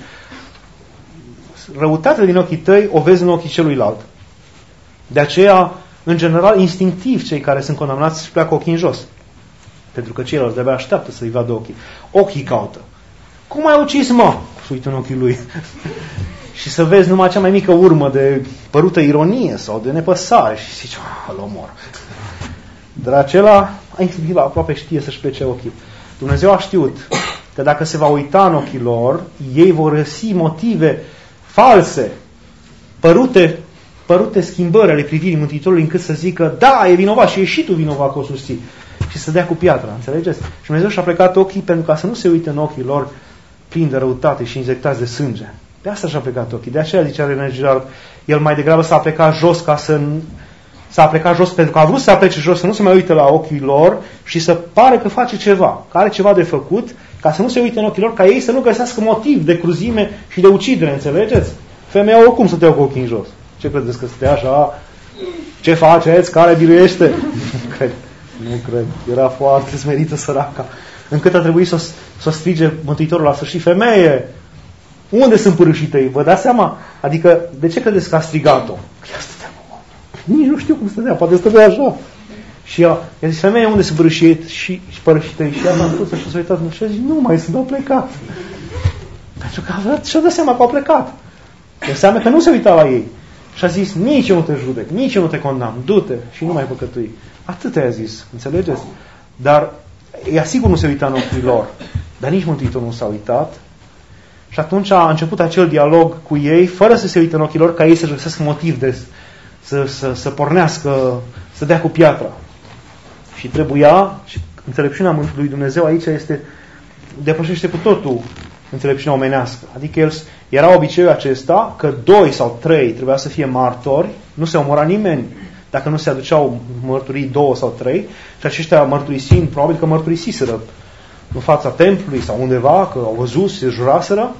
Răutatea din ochii tăi o vezi în ochii celuilalt. De aceea, în general, instinctiv, cei care sunt condamnați își pleacă ochii în jos. Pentru că ceilalți de-abia așteaptă să-i vadă ochii. Ochii caută. Cum ai ucis, mă? Și uită în ochii lui. Și să vezi numai cea mai mică urmă de părută ironie sau de nepăsare. Și zici, îl omor. Dar acela, instinctiv, aproape știe să-și plece ochii. Dumnezeu a știut că dacă se va uita în ochii lor, ei vor găsi motive false, părute, părute schimbări ale privirii Mântuitorului încât să zică, da, e vinovat și e și tu vinovat că o susții. Și să dea cu piatra, înțelegeți? Și Dumnezeu și-a plecat ochii pentru ca să nu se uite în ochii lor plini de răutate și injectați de sânge. De asta și-a plecat ochii. De aceea zicea René Girard, el mai degrabă s-a plecat jos ca să... S-a plecat jos pentru că a vrut să plece jos, să nu se mai uite la ochii lor și să pare că face ceva, că are ceva de făcut, ca să nu se uite în ochii lor, ca ei să nu găsească motiv de cruzime și de ucidere, înțelegeți? Femeia oricum să te iau cu ochii în jos. Ce credeți că stea așa? Ce faceți? Care biruiește? Nu cred. Nu cred. Era foarte smerită săraca. Încât a trebuit să, să strige Mântuitorul la sfârșit, femeie, unde sunt pârâșii tăi? Vă dați seama? Adică, de ce credeți că a strigat-o? Nici nu știu cum stătea, poate stătea așa. Și ea, i-a zis, femeie, unde sunt pârâșii și, și părâșii tăi? Și ea s-a întors și s-a uitat și a zis, nu mai sunt, au plecat. Pentru că și-a dat seama că au plecat. Înseamnă că nu se uita la ei. Și a zis, nici eu nu te judec, nici eu nu te condamn, du-te și nu mai păcătui. Atât i-a zis, înțelegeți? Dar ea sigur nu se uita în ochii lor, dar nici Mântuitorul nu s-a uitat. Și atunci a început acel dialog cu ei, fără să se uite în ochii lor, ca ei să-și găsească motiv de să, să, să pornească, să dea cu piatra. Și trebuia, și înțelepciunea lui Dumnezeu aici este, depășește cu totul înțelepciunea omenească. Adică el, era obiceiul acesta că doi sau trei trebuia să fie martori, nu se omora nimeni dacă nu se aduceau mărturii două sau trei, și aceștia mărturisind, probabil că mărturisiseră în fața templului sau undeva, că au văzut, se juraseră,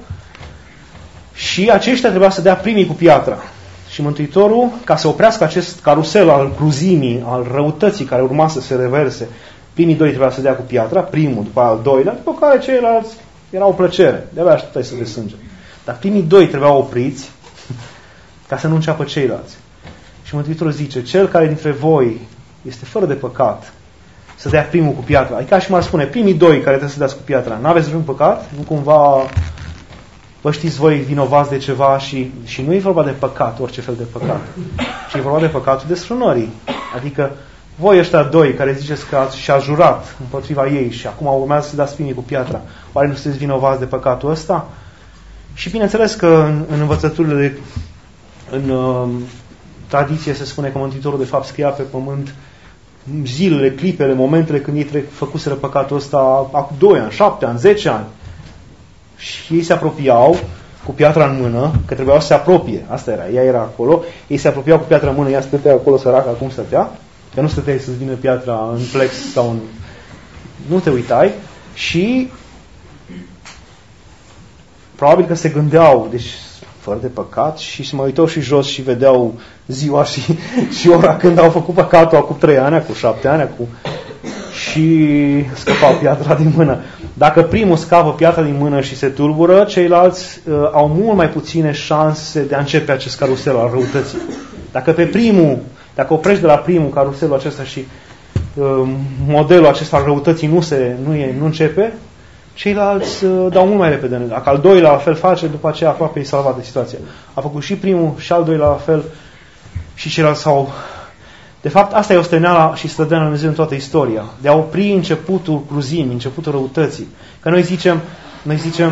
și aceștia trebuia să dea primii cu piatra. Și Mântuitorul, ca să oprească acest carusel al cruzimii, al răutății care urma să se reverse, primii doi trebuia să dea cu piatra, primul după al doilea, după care ceilalți era o plăcere, de-abia așteptai să de sânge. Dar primii doi trebuiau opriți ca să nu înceapă ceilalți. Și Mântuitorul zice, cel care dintre voi este fără de păcat, să dea primul cu piatra. Adică și m-ar spune, primii doi care trebuie să dați cu piatra, n-aveți vreun păcat? Nu cumva vă știți voi vinovați de ceva și, și nu e vorba de păcat, orice fel de păcat, ci e vorba de păcatul desfrânării. Adică voi ăștia doi care ziceți că ați și-a jurat împotriva ei și acum urmează să dați primii cu piatra, oare nu sunteți vinovați de păcatul ăsta? Și bineînțeles că în, în învățăturile de, în uh, tradiție se spune că Mântuitorul de fapt scria pe pământ zilele, clipele, momentele când ei făcuseră păcatul ăsta acum doi ani, șapte ani, zece ani. Și ei se apropiau cu piatra în mână, că trebuiau să se apropie. Asta era, ea era acolo, ei se apropiau cu piatra în mână, ea stătea acolo săraca, cum stătea, că nu stăteai să-ți vină piatra în plex sau în... Nu te uitai și probabil că se gândeau, deci fără de păcat, și se mai uitau și jos și vedeau ziua și, și ora când au făcut păcatul, acum trei ani, acum șapte ani, acum, și scăpau piatra din mână. Dacă primul scapă piatra din mână și se tulbură, ceilalți uh, au mult mai puține șanse de a începe acest carusel al răutății. Dacă pe primul, dacă oprești de la primul caruselul acesta și uh, modelul acesta al răutății nu, se, nu, e, nu începe, ceilalți uh, dau mult mai repede. Dacă al doilea la fel face, după aceea aproape e salvat de situație. A făcut și primul și al doilea la fel și ceilalți s-au... De fapt, asta e osteneala și stădeala lui Dumnezeu în toată istoria. De a opri începutul cruzimii, începutul răutății. Că noi zicem, noi zicem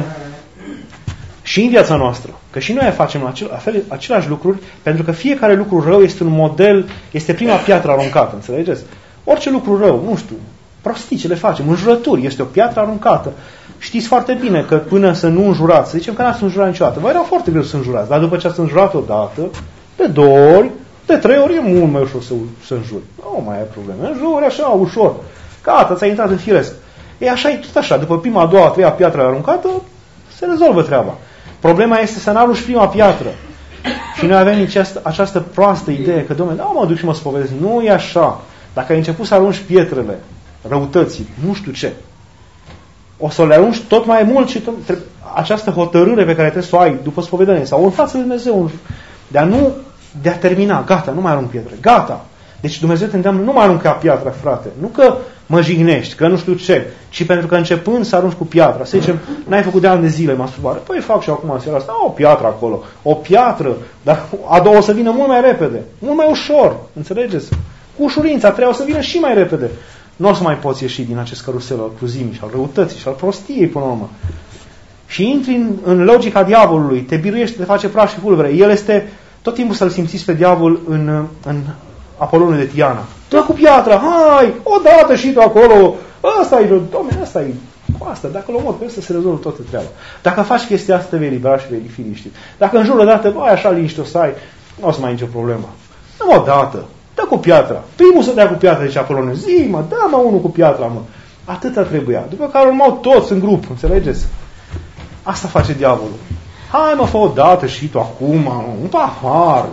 și în viața noastră, că și noi facem acel, fel, același lucruri, pentru că fiecare lucru rău este un model, este prima piatră aruncată, înțelegeți? Orice lucru rău, nu știu, prostii ce le facem, înjurături, este o piatră aruncată. Știți foarte bine că până să nu înjurați, să zicem că n-ați înjurat niciodată, vă era foarte greu să înjurați, dar după ce ați înjurat odată, de două ori, de trei ori e mult mai ușor să, să înjuri. Nu mai ai probleme. Înjuri așa, ușor. Gata, ți-ai intrat în firesc. E așa, e tot așa. După prima, a doua, a treia piatră aruncată, se rezolvă treaba. Problema este să n-arunci prima piatră. Și noi avem această, această proastă idee că, dom'le, da, mă duc și mă spovedesc. Nu e așa. Dacă ai început să arunci pietrele răutății, nu știu ce, o să le arunci tot mai mult și tot, trebuie, această hotărâre pe care trebuie să o ai după spovedanie sau în fața lui Dumnezeu, de a nu de a termina, gata, nu mai arunc pietre, gata. Deci Dumnezeu te îndeamnă, nu mai arunca piatra, frate. Nu că mă jignești, că nu știu ce, ci pentru că începând să arunci cu piatra, să zicem, n-ai făcut de ani de zile masturbare, păi fac și acum în seara asta, o piatră acolo, o piatră, dar a doua o să vină mult mai repede, mult mai ușor, înțelegeți? Cu ușurință, a treia o să vină și mai repede. Nu o să mai poți ieși din acest carusel al cruzimii și al răutății și al prostiei până la urmă. Și intri în, în logica diavolului, te biruiește, te face praf și pulbere. El este tot timpul să-l simțiți pe diavol în, în Apolonul de Tiana. Dă cu piatra, hai, odată și tu acolo, ăsta e, dom'le, ăsta e, cu asta, dacă l omori pe ăsta se rezolvă toată treaba. Dacă faci chestia asta, te vei elibera și vei fi liniștit. Dacă în jur o dată, băi, așa liniște o să ai, nu o să mai ai nicio problemă. Dă-mă odată, dă cu piatra. Primul să dea cu piatra, zice Apolonul, zi, mă, dă-mă unul cu piatra, mă. Atâta trebuia. După care urmau toți în grup, înțelegeți? Asta face diavolul. Hai mă, fă o dată și tu acum, un pahar.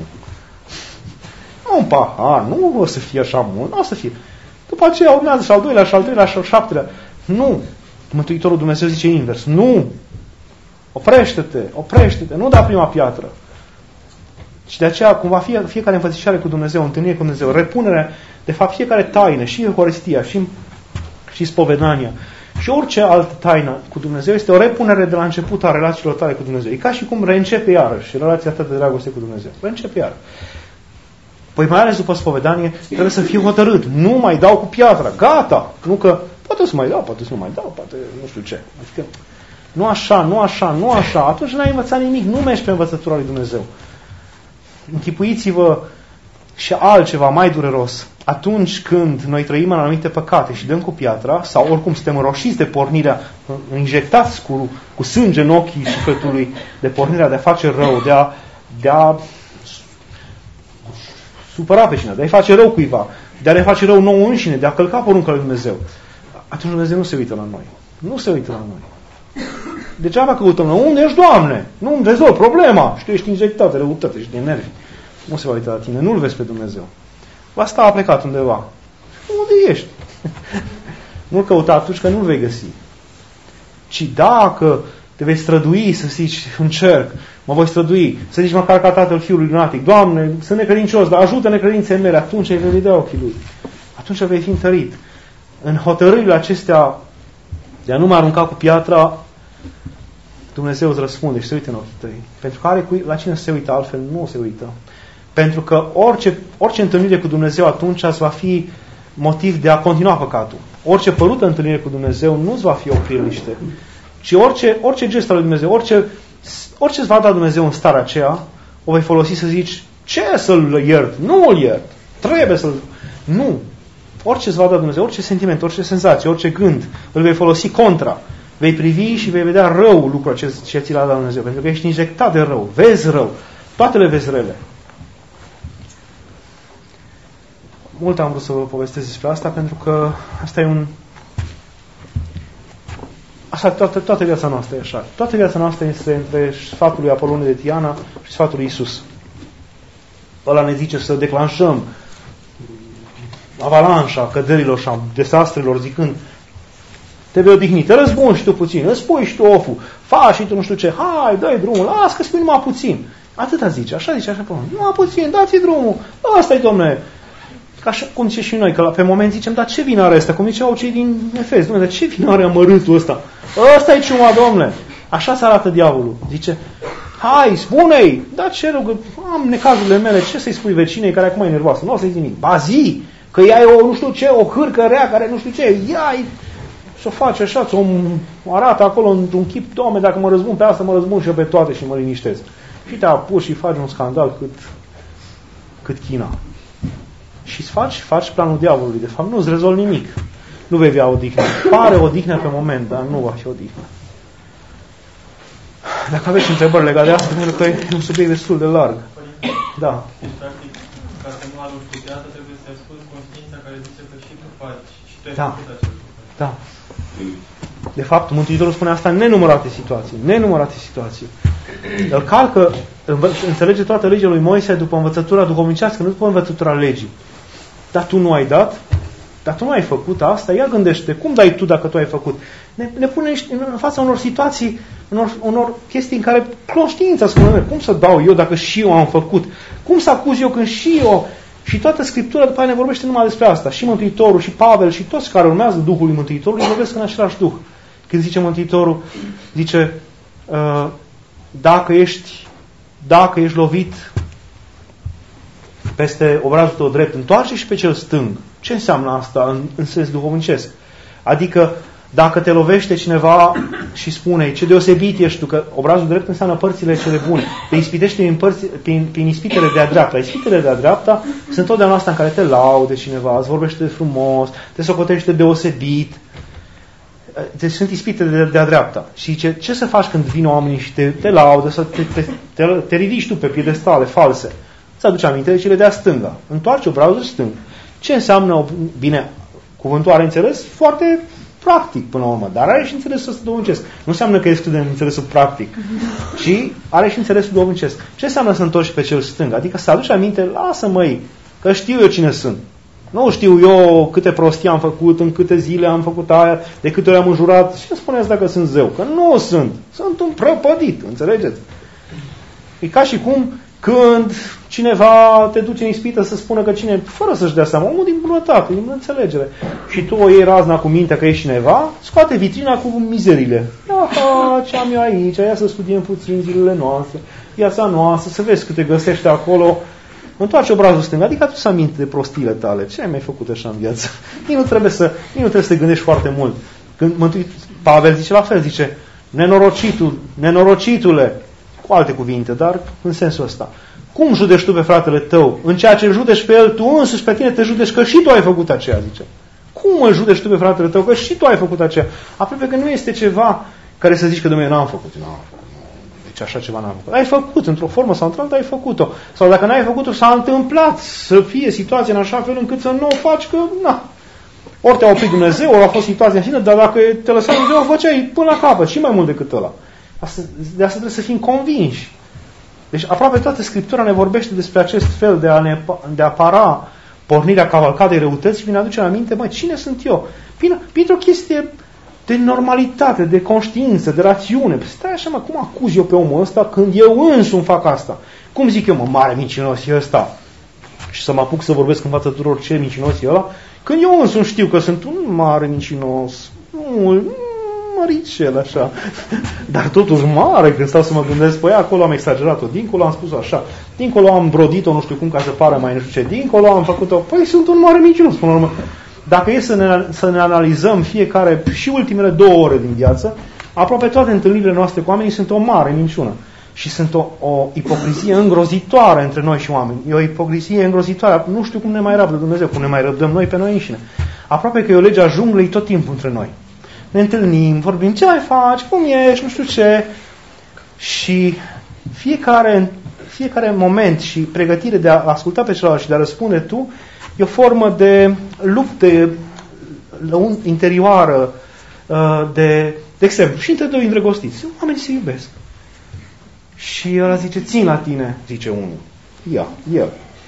Un pahar, nu o să fie așa mult, nu o să fie. După aceea urmează și al doilea, și al treilea, și al șaptelea. Nu. Mântuitorul Dumnezeu zice invers. Nu. Oprește-te, oprește-te, nu da prima piatră. Și de aceea, cumva, fie, fiecare înfățișare cu Dumnezeu, întâlnire cu Dumnezeu, repunerea, de fapt, fiecare taină, și Euharistia, și, și spovedania, și orice altă taină cu Dumnezeu este o repunere de la început a relațiilor tale cu Dumnezeu. E ca și cum reîncepe iarăși relația ta de dragoste cu Dumnezeu. Reîncepe iarăși. Păi mai ales după spovedanie trebuie să fii hotărât. Nu mai dau cu piatra. Gata. Nu că poate să mai dau, poate să nu mai dau, poate nu știu ce. Adică nu așa, nu așa, nu așa. Atunci n-ai învățat nimic. Nu mergi pe învățătura lui Dumnezeu. Închipuiți-vă și altceva mai dureros. Atunci când noi trăim în anumite păcate și dăm cu piatra, sau oricum suntem înroșiți de pornirea, injectați cu, cu sânge în ochii sufletului, de pornirea de a face rău, de a, de a supăra pe cineva, de a-i face rău cuiva, de a ne face rău nouă înșine, de a călca porunca lui Dumnezeu, atunci Dumnezeu nu se uită la noi. Nu se uită la noi. Degeaba căutăm la unde ești, Doamne? Nu îmi rezolv problema. Și tu ești injectat de răutate, ești de nervi. Nu se va uita la tine, nu-L vezi pe Dumnezeu. Va sta a plecat undeva. Unde ești? Nu-L căuta atunci că nu-L vei găsi. Ci dacă te vei strădui să zici, încerc, mă voi strădui, să zici măcar ca Tatăl Fiului Lunatic, Doamne, sunt necredincios, dar ajută necredințele mele, atunci îi vei vedea ochii Lui. Atunci vei fi întărit. În hotărârile acestea de a nu mai arunca cu piatra, Dumnezeu îți răspunde și se uită în ochii tăi. Pentru că are la cine se uită, altfel nu se uită. Pentru că orice, orice întâlnire cu Dumnezeu atunci îți va fi motiv de a continua păcatul. Orice părută întâlnire cu Dumnezeu nu îți va fi o priliște, ci orice, orice gest al lui Dumnezeu, orice, orice îți va da Dumnezeu în starea aceea, o vei folosi să zici, ce să-L iert? Nu îl iert. Trebuie să-L... Nu. Orice îți va da Dumnezeu, orice sentiment, orice senzație, orice gând, îl vei folosi contra. Vei privi și vei vedea rău lucrul ce ți l-a dat Dumnezeu, pentru că ești injectat de rău, vezi rău, toate le vezi rele. Mult am vrut să vă povestesc despre asta, pentru că asta e un... Așa, toată, toată viața noastră e așa. Toată viața noastră este între sfatul lui Apolone de Tiana și sfatul lui Iisus. Ăla ne zice să declanșăm avalanșa căderilor și a dezastrelor, zicând: te vei odihni, te răzbuni și tu puțin, îți pui și tu oful, faci și tu nu știu ce, hai, dă-i drumul, las că spui numai puțin. Atâta zice, așa zice, așa, numai puțin, dați-i drumul, ăsta-i, domne. Ca așa, cum zice și noi, că pe moment zicem: dar ce vină are ăsta? Cum ziceau cei din Efes, domne, dar ce vină are amărâtul ăsta? Ăsta-i ciuma, domne. Așa se arată diavolul. Zice: hai, spune-i, da, ce rog, am necazurile mele, ce să-i spui vecinei care acum e nervoasă? Nu o să-i zic nimic. Ba zi, că ea e o, nu știu ce, o hârcă rea care nu știu ce, ia-i, și-o face așa, ți-o arată acolo într-un chip: Doamne, dacă mă răzbun pe asta, mă răzbun și eu pe toate și mă liniștez. Și te apuci și faci un scandal cât, cât China. Și faci, faci planul diavolului. De fapt, nu-ți rezolvi nimic. Nu vei avea odihnă. Pare odihnă pe moment, dar nu va fi odihnă. Dacă aveți întrebări legate de asta, pentru că e un subiect destul de larg. Da. Deci, practic, ca să nu alungi de asta, trebuie să asculți conștiința care zice că și tu faci, și tu ai Da. făcut acest lucru. Da. De fapt, Mântuitorul spune asta în nenumărate situații. Nenumărate situații. El calcă, înțelege toată legea lui Moise după învățătura duhovnicească, nu după învățătura legii. Dar tu nu ai dat, dar tu nu ai făcut asta, ia gândește, cum dai tu dacă tu ai făcut? Ne, ne pune în fața unor situații, unor, unor chestii în care conștiința spune: cum să dau eu dacă și eu am făcut? Cum să acuz eu când și eu? Și toată Scriptura după aia ne vorbește numai despre asta. Și Mântuitorul, și Pavel, și toți care urmează Duhului Mântuitorului vorbesc în același Duh. Când zice Mântuitorul, zice: uh, dacă ești, dacă ești lovit peste obrazul tău drept, întoarce și pe cel stâng. Ce înseamnă asta în, în sens duhovnicesc? Adică, dacă te lovește cineva și spune: ce deosebit ești tu, că obrazul drept înseamnă părțile cele bune, te ispitește prin, părți, prin, prin ispitele de-a dreapta. Ispitele de-a dreapta sunt totdeauna asta în care te laude cineva, îți vorbește frumos, te socotește deosebit. Deci sunt ispitele de, de-a dreapta. Și ce, ce să faci când vin oamenii și te, te laudă, să te, te, te, te ridici tu pe piedestale false? Îți aduce aminte de cele de-a stânga. Întoarce obrazul stâng. Ce înseamnă? Bine, cuvântul are înțeles foarte practic până la urmă, dar are și înțelesul duhovnicesc. Nu înseamnă că excludem înțelesul practic, ci are și înțelesul duhovnicesc. Ce înseamnă să întorci pe cel stâng? Adică să aduci aminte: lasă, măi, că știu eu cine sunt. Nu știu eu câte prostii am făcut, în câte zile am făcut aia, de câte ori am înjurat. Și spuneți dacă sunt zeu? Că nu sunt. Sunt un prăpădit, înțelegeți? E ca și cum când cineva te duce în ispită să spună că cine, fără să-și dea seama, omul din bunătate, din înțelegere, și tu o iei razna cu mintea că ești cineva, scoate vitrina cu mizerile. Aha, ce am eu aici, ia să studiem puțin zilele noastre, viața noastră, să vezi câte găsește acolo. Întoarce obrazul stâng, adică tu să aminte de prostiile tale. Ce ai mai făcut așa în viață? Nici nu trebuie să, nici nu trebuie să te gândești foarte mult. Când mântuit, Pavel zice la fel, zice: nenorocitul, nenorocitule, cu alte cuvinte, dar în sensul ăsta. Cum judeci tu pe fratele tău? În ceea ce judeci pe el, tu însuși pe tine te judeci că și tu ai făcut aceea, zice. Cum îl judeci tu pe fratele tău? Că și tu ai făcut aceea. Aproape că nu este ceva care să zici că, dom'le, n-am făcut. N-am făcut. Deci așa ceva n-am făcut. Ai făcut, într-o formă sau într-alta ai făcut-o. Sau dacă n-ai făcut-o, s-a întâmplat să fie situația în așa fel încât să nu o faci, că na. Ori te-a oprit Dumnezeu, ori a fost situația în sine, dar dacă te lăsa Dumnezeu, o făceai până la capăt, și mai mult decât ăla. Asta, de asta trebuie să fim convinși. Deci aproape toată Scriptura ne vorbește despre acest fel de a, ne, de a para pornirea cavalcadei răutății și ne aduce la minte: măi, cine sunt eu? Vine, vine o chestie de normalitate, de conștiință, de rațiune. Păi stai așa, mă, cum acuz eu pe omul ăsta când eu însumi fac asta? Cum zic eu, mă, mare mincinos e ăsta? Și să mă apuc să vorbesc în fața tuturor ce mincinos e ăla? Când eu însumi știu că sunt un mare mincinos, un măricel așa, dar totuși mare, când stau să mă gândesc: păi acolo am exagerat-o, dincolo am spus așa, dincolo am brodit-o nu știu cum ca să pară mai nu știu ce, dincolo am făcut-o, păi sunt un mare mincinos până la urmă. Dacă e să ne, să ne analizăm fiecare și ultimele două ore din viață, aproape toate întâlnirile noastre cu oamenii sunt o mare minciună. Și sunt o, o ipocrizie îngrozitoare între noi și oameni. E o ipocrizie îngrozitoare. Nu știu cum ne mai rabdă Dumnezeu, cum ne mai răbdăm noi pe noi înșine. Aproape că e o lege a junglei tot timpul între noi. Ne întâlnim, vorbim: ce mai faci, cum ești, nu știu ce. Și fiecare, fiecare moment și pregătire de a asculta pe celălalt și de a răspunde tu e o formă de luptă interioară, de De exemplu, și între doi îndrăgostiți, oamenii se iubesc. Și ăla zice, țin la tine, zice unul. Ia, el.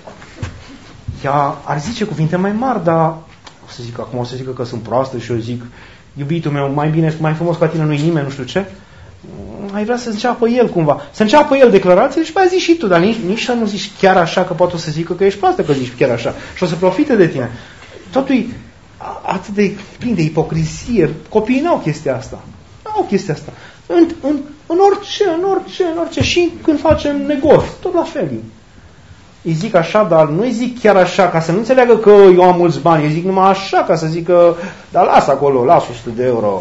Ea ar zice cuvinte mai mari, dar o să zic, acum o să zică că sunt proastă și eu zic, iubitul meu, mai bine, mai frumos ca tine nu-i nimeni, nu știu ce. Mai vrea să înceapă el cumva. Să înceapă el declarațiile și mai zici și tu, dar nici, nici să nu zici chiar așa, că poate o să zică că ești proastă că zici chiar așa. Și o să profite de tine. Totul e atât de plin de ipocrizie. Copiii n-au chestia asta. N-au chestia asta. În, în, în orice, în orice, în orice. Și când facem negoți, tot la fel. Îi zic așa, dar nu îi zic chiar așa, ca să nu înțeleagă că eu am mulți bani. Îi zic numai așa, ca să zic că, dar las acolo, las o sută de euro.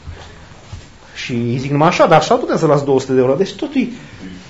Și îi zic numai așa, dar așa putem să las două sute de euro. Deci totul e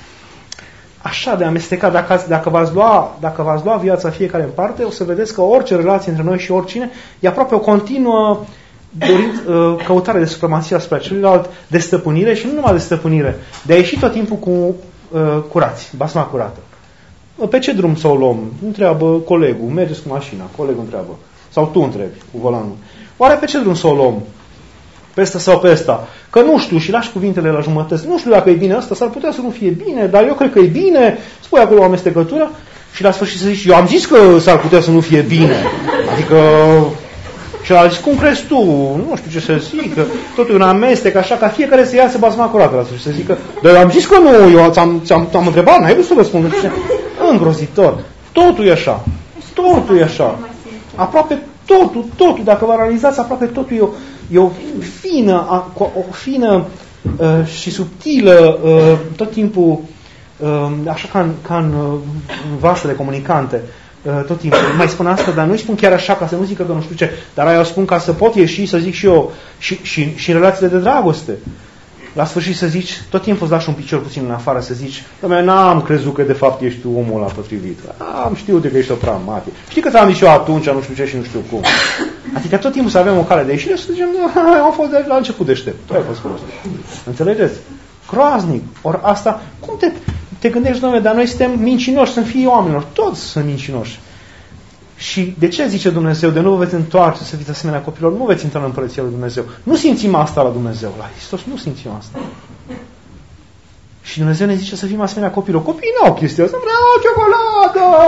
așa de amestecat. Dacă, dacă, v-ați lua, dacă v-ați lua viața fiecare în parte, o să vedeți că orice relație între noi și oricine e aproape o continuă dorit, căutare de supremație asupra celuilalt, de stăpânire și nu numai de stăpânire, de a ieși tot timpul cu uh, curați, basma curată. Pe ce drum să o luăm? Întreabă colegul, mergeți cu mașina, colegul întreabă. Sau tu întrebi cu volanul. Oare pe ce drum să o luăm? Pe ăsta sau pe ăsta? Că nu știu și lași cuvintele la jumătăți. Nu știu dacă e bine ăsta, s-ar putea să nu fie bine, dar eu cred că e bine. Spui acolo o amestecătură și la sfârșit să zici, eu am zis că s-ar putea să nu fie bine. Adică... Și a zis, cum crezi tu? Nu știu ce să zic, că totul e un amestec, așa, ca fiecare să iasă basma curată la sfârșit, să zică, dar eu am zis că nu, eu ți-am, ți-am, ți-am întrebat, n-ai vrut să răspund. Îngrozitor. Totul e așa. Totul e așa. Aproape totul, totul, dacă vă analizați, aproape totul e o, e o fină, o fină uh, și subtilă, uh, tot timpul, uh, așa ca în, ca în uh, vasele comunicante, uh, tot timpul. Mai spun asta, dar nu-i spun chiar așa, ca să nu zică că nu știu ce, dar aia o spun ca să pot ieși, să zic și eu, și, și, și în relațiile de dragoste. La sfârșit să zici, tot timpul îți lași un picior puțin în afară, să zici, doamne, n-am crezut că de fapt ești tu omul ăla potrivit. Am știut că ești o prea mate. Știi că ți-am zis eu atunci, nu știu ce și nu știu cum. Adică tot timpul să avem o cale de ieșire, să zicem, am fost de la început deștept. Tu ai fost prost. Înțelegeți? Groaznic. Ori asta, cum te, te gândești, domnule, dar noi suntem mincinoși, sunt fiii oamenilor. Toți sunt mincinoși. Și de ce zice Dumnezeu? De nu vă veți întoarce să fiți asemenea copilor, nu veți intra în Împărăția lui Dumnezeu. Nu simțim asta la Dumnezeu. La Hristos nu simțim asta. Și Dumnezeu ne zice să fim asemenea copilor. Copiii n-au chestia asta. Vreau ciocolată!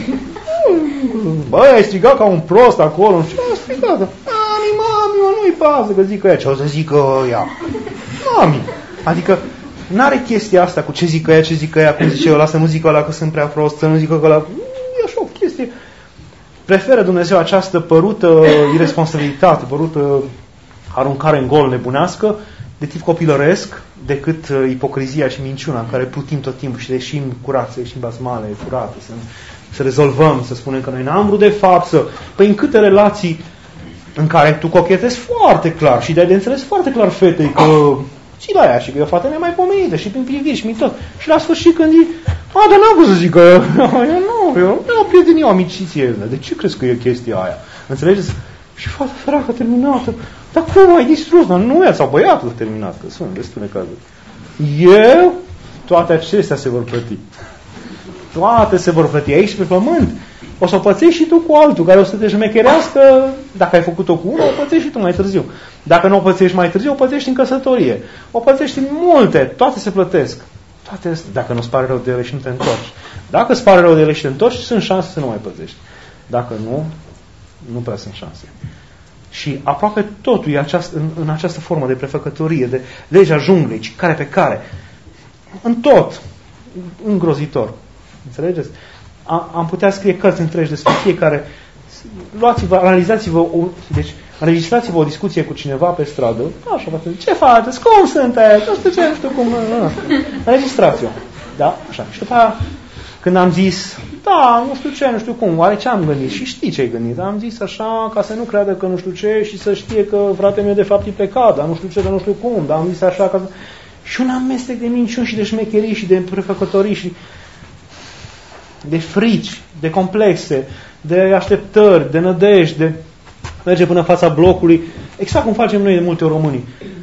Băi, ai strigat ca un prost acolo. Și a strigat. Mami, mami, nu-i pasă că zică ea. Ce o să zică ea? Mami. Adică n-are chestia asta cu ce zică ea, ce zică ea, cum zice ăla, să nu zică ăla că sunt prea prost, să nu zică că ăla... E așa o chestie... Preferă Dumnezeu această părută irresponsabilitate, părută aruncare în gol nebunească, de tip copilăresc, decât uh, ipocrizia și minciuna în care plutim tot timpul și ieșim curați, să ieșim basmale, curate, să, să rezolvăm, să spunem că noi n-am vrut de fapt să... Păi în câte relații în care tu cochetezi foarte clar și dai de înțeles foarte clar fetei că ții la ea și că e o fată nemaipomenită și prin priviri și tot. Și la sfârșit când zici, a, dar n-am vrut să zic că eu nu, eu nu o prietenie, o amiciție. De ce crezi că e chestia aia? Înțelegeți? Și fata săracă terminată. Dar cum ai distrus? Dar nu ea sau băiatul terminat, că sunt destule cazuri. Eu? Toate acestea se vor plăti. Toate se vor plăti aici pe pământ. O să o pățești și tu cu altul, care o să te șmecherească, dacă ai făcut-o cu unul, o pățești și tu mai târziu. Dacă nu o pățești mai târziu, o pățești în căsătorie. O pățești în multe, toate se plătesc. Toate astea, dacă nu-ți pare rău de ele și nu te întorci. Dacă îți pare rău de ele și te întorci, sunt șanse să nu mai pățești. Dacă nu, nu prea sunt șanse. Și aproape totul e aceast, în, în această formă de prefăcătorie, de legea junglei, care pe care. În tot. Îngrozitor. Înțelegeți? Am, am putea scrie cărți întregi despre fiecare. Luați-vă, analizați-vă, o, deci, înregistrați-vă o discuție cu cineva pe stradă. Așa, ce faceți? Cum sunteți? Nu știu ce, nu știu cum. Înregistrați-o. Da? Așa. Și după aia, când am zis, da, nu știu ce, nu știu cum, oare ce am gândit? Și știi ce ai gândit. Am zis așa, ca să nu creadă că nu știu ce și să știe că fratele meu de fapt e plecat, dar nu știu ce, dar nu știu cum. Dar am zis așa, ca să... Și un amestec de minciuni și de șmecherii și de prefăcătorii și de frici, de complexe, de așteptări, de nădejde, de merge până în fața blocului, exact cum facem noi de multe ori românii.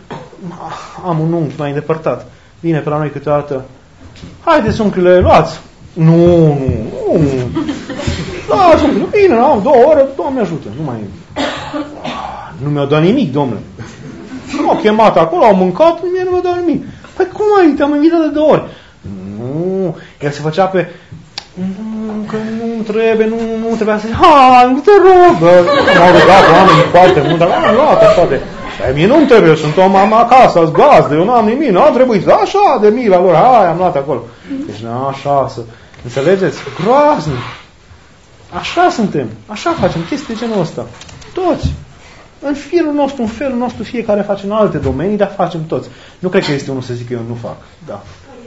Am un unchi mai îndepărtat, vine pe la noi câteodată, haideți unchiule, luați. Nu, nu, nu. Luați unchiule, bine, am două ore, Doamne ajută, nu mai... Nu mi-a dat nimic, domnule. m-au chemat acolo, au mâncat, mie nu mă dau nimic. Păi cum ai, te-am invitat de două ori. Nu, el se făcea pe... Nu, că nu trebuie, nu, nu trebuia să zic, hai, nu te rog, m-au rugat oamenii foarte mult, dar am luat așa de... Dar mie nu-mi trebuie, sunt o mamă acasă, ați gazdă, eu n-am nimic, n-am trebuit, așa de mila lor, hai, am luat acolo. Deci nu așa să... Înțelegeți? Groaznic. Așa suntem, așa facem chestii de genul ăsta. Toți. În firul nostru, în felul nostru, fiecare face în alte domenii, dar facem toți. Nu cred că este unul să zic că eu nu fac. Da.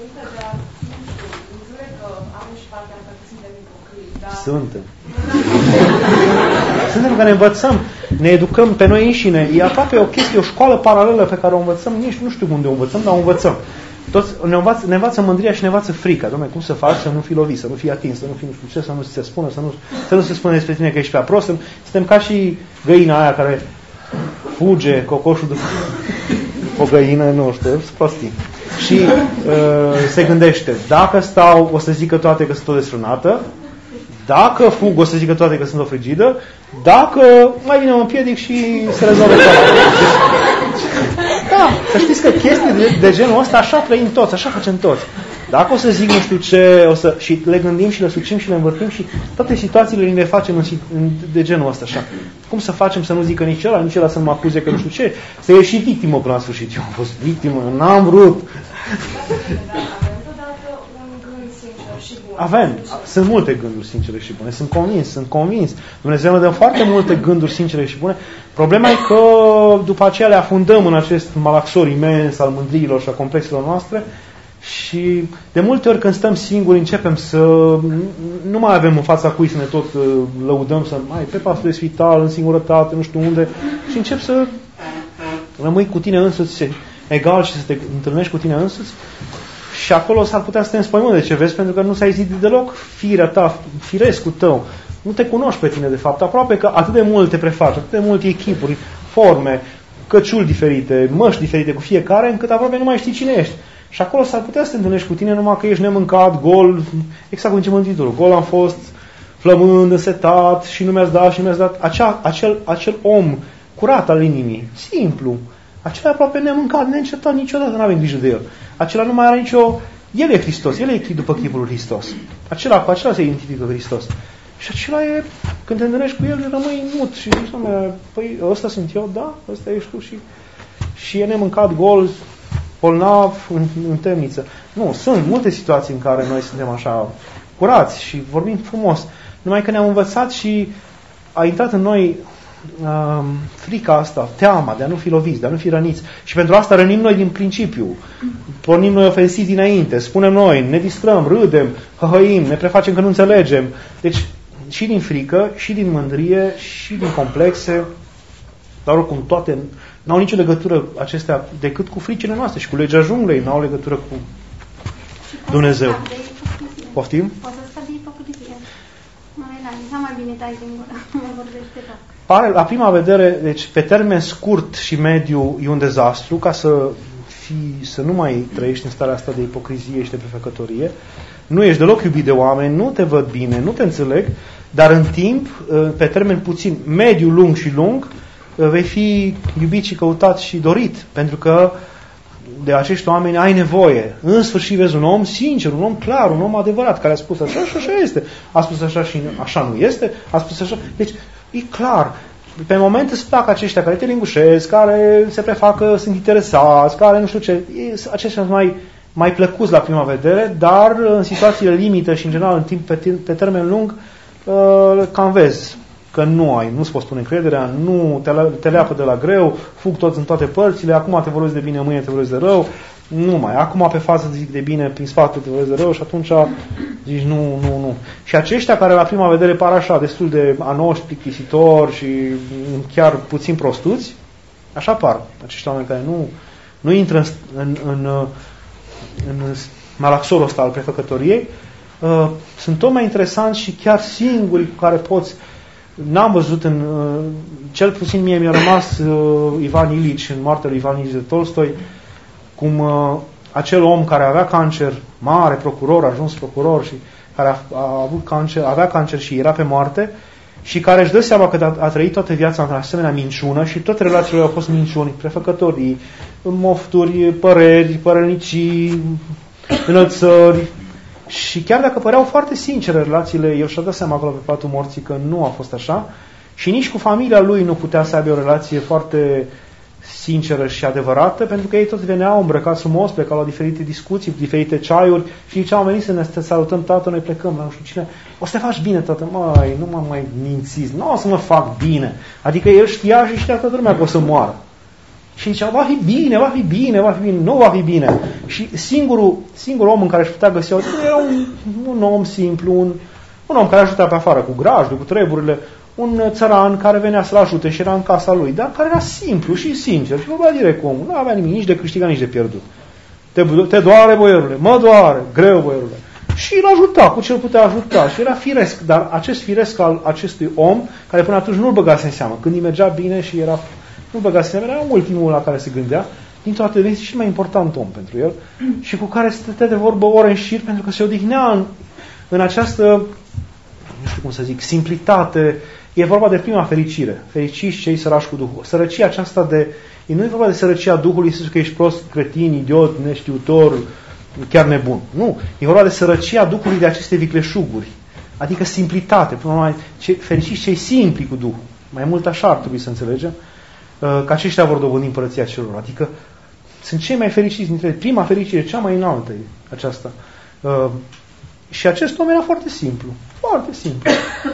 Suntem. Suntem care învățăm, ne educăm pe noi înșine. E aproape o chestie, o școală paralelă pe care o învățăm, nici nu știu unde o învățăm, dar o învățăm. Toți ne învață, ne învață mândria și ne învață frica. Dom'le, cum să faci să nu fii lovit, să nu fii atins, să nu fii nu știu ce, să nu se spună, să nu, să nu se spune despre tine că ești prea prost. Suntem ca și găina aia care fuge cocoșul după o găină, nu știu, sunt prostii. Și uh, se gândește, dacă stau, o să zică toate că sunt o desfrânată, dacă fug, o să zică toate că sunt o frigidă, dacă mai bine mă împiedic și se rezolvă toate. Da, să știți că chestii de, de genul ăsta așa trăim toți, așa facem toți. Dacă o să zic nu știu ce, o să, și le gândim și le sucim și le învârtim și toate situațiile le facem în, în, de genul ăsta așa. Cum să facem să nu zică nici ăla, nici ăla să mă acuze că nu știu ce, să ieși victimă până la sfârșit. Eu am fost victimă, n-am vrut. Avem. Sunt multe gânduri sincere și bune. Sunt convins, sunt convins. Dumnezeu ne dă foarte multe gânduri sincere și bune. Problema e că după aceea le afundăm în acest malaxor imens al mândriilor și a complexelor noastre și de multe ori când stăm singuri începem să nu mai avem în fața cui să ne tot lăudăm, să mai pe pastor spital, în singurătate, nu știu unde și încep să rămâi cu tine însuți egal și să te întâlnești cu tine însuți. Și acolo s-ar putea să te înspăimânt de ce vezi, pentru că nu s-ai zis deloc firea ta, firescul tău. Nu te cunoști pe tine, de fapt. Aproape că atât de mult te prefaci, atât de multe echipuri, forme, căciuli diferite, măști diferite cu fiecare, încât aproape nu mai știi cine ești. Și acolo s-ar putea să te întâlnești cu tine numai că ești nemâncat, gol, exact cum zice Mântuitorul. Gol am fost, flămând, însetat și nu mi-ați dat și nu mi-ați dat. Acea, acel, acel om curat al inimii, simplu, acela aproape nemâncat, neîncetat, niciodată nu avem grijă de el. Acela nu mai are nicio... El e Hristos, el e după chipul lui Hristos. Acela, cu acela se identifică Hristos. Și acela e, când te întâlnești cu el, rămâi mut și zici, păi ăsta sunt eu, da, ăsta ești tu și, și e nemâncat, gol, bolnav, în, în temniță. Nu, sunt multe situații în care noi suntem așa curați și vorbim frumos. Numai că ne-am învățat și a intrat în noi uh, frica asta, teama de a nu fi loviți, de a nu fi răniți. Și pentru asta rănim noi din principiu. Pornim noi ofensivi dinainte, spunem noi, ne distrăm, râdem, hăhăim, ne prefacem că nu înțelegem. Deci, și din frică, și din mândrie, și din complexe, dar oricum toate n-au nicio legătură acestea decât cu fricile noastre și cu legea junglei, n-au legătură cu Dumnezeu. Poftim? Poți să scapi ipocrizie. Mai bine tai din gură, mă vorbește tot. Pare, la prima vedere, deci pe termen scurt și mediu e un dezastru, ca să, fii, să nu mai trăiești în starea asta de ipocrizie și de prefăcătorie. Nu ești deloc iubit de oameni, nu te văd bine, nu te înțeleg, dar în timp, pe termen puțin, mediu, lung și lung, vei fi iubit și căutat și dorit, pentru că de acești oameni ai nevoie. În sfârșit vezi un om sincer, un om clar, un om adevărat, care a spus așa și așa este. A spus așa și așa nu este, a spus așa. Deci, e clar. Pe moment îți plac aceștia care te lingușesc, care se prefacă, sunt interesați, care nu știu ce. Aceștia sunt mai, mai plăcuți la prima vedere, dar în situațiile limită și în general în timp pe, pe termen lung, cam vezi că nu ai, nu-ți poți pune încrederea, nu te, te leapă de la greu, fug toți în toate părțile, acum te vorbesc de bine, mâine te vorbesc de rău, nu mai. Acum pe față zic de bine, prin spate te vorbesc de rău și atunci zici nu, nu, nu. Și aceștia care la prima vedere par așa destul de anoși, plictisitori și chiar puțin prostuți, așa par acești oameni care nu, nu intră în, în, în, în malaxorul ăsta al prefăcătoriei, uh, sunt tot mai interesanți și chiar singuri cu care poți. N-am văzut în, uh, cel puțin mie mi-a rămas uh, Ivan Ilici, în moartea lui Ivan Ilici de Tolstoi, cum uh, acel om care avea cancer, mare procuror, a ajuns procuror și care a, a avut cancer, avea cancer și era pe moarte și care își dă seama că a, a trăit toată viața într-o asemenea minciună și toate relațiile au fost minciuni, prefăcătorii, mofturi, păreri, părănicii, înălțări. Și chiar dacă păreau foarte sincere relațiile, el și-a dat seama acolo pe patul morții că nu a fost așa și nici cu familia lui nu putea să aibă o relație foarte sinceră și adevărată, pentru că ei toți veneau îmbrăcați frumos, plecau la diferite discuții, diferite ceaiuri și ziceau, am venit să ne salutăm, tată, noi plecăm la nu știu cine. O să te faci bine, tată, măi, nu mă mai mințiți, nu o să mă fac bine. Adică el știa și știa toată lumea că o să moară. Și zicea, va fi bine, va fi bine, va fi bine, nu va fi bine. Și singurul, singurul om în care își putea găsi o era un, un om simplu, un, un om care ajuta pe afară cu grajdul, cu treburile, un țăran care venea să-l ajute și era în casa lui, dar care era simplu și sincer și vorbea direct cu omul. Nu avea nimic, nici de câștigat, nici de pierdut. Te, te doare, boierule? Mă doare, greu, boierule. Și îl ajuta cu ce îl putea ajuta și era firesc, dar acest firesc al acestui om, care până atunci nu-l băgase în seamă, când îi mergea bine și era, nu băgase în seamă, era ultimul la care se gândea, din toate este cel mai important om pentru el și cu care stătea de vorbă ore în șir pentru că se odihnea în, în această, nu știu cum să zic, simplitate. E vorba de prima fericire. Fericiți cei sărași cu Duhul. Sărăcia aceasta de... Nu e vorba de sărăcia Duhului, să că ești prost, cretin, idiot, neștiutor, chiar nebun. Nu. E vorba de sărăcia Duhului de aceste vicleșuguri. Adică simplitate. Fericiți cei simpli cu Duhul. Mai mult așa ar trebui să înțelegem. Că aceștia vor dobândi împărăția celor. Adică sunt cei mai fericiți dintre ei. Prima fericire, cea mai înaltă e aceasta. Și acest om era foarte simplu. Foarte simplu.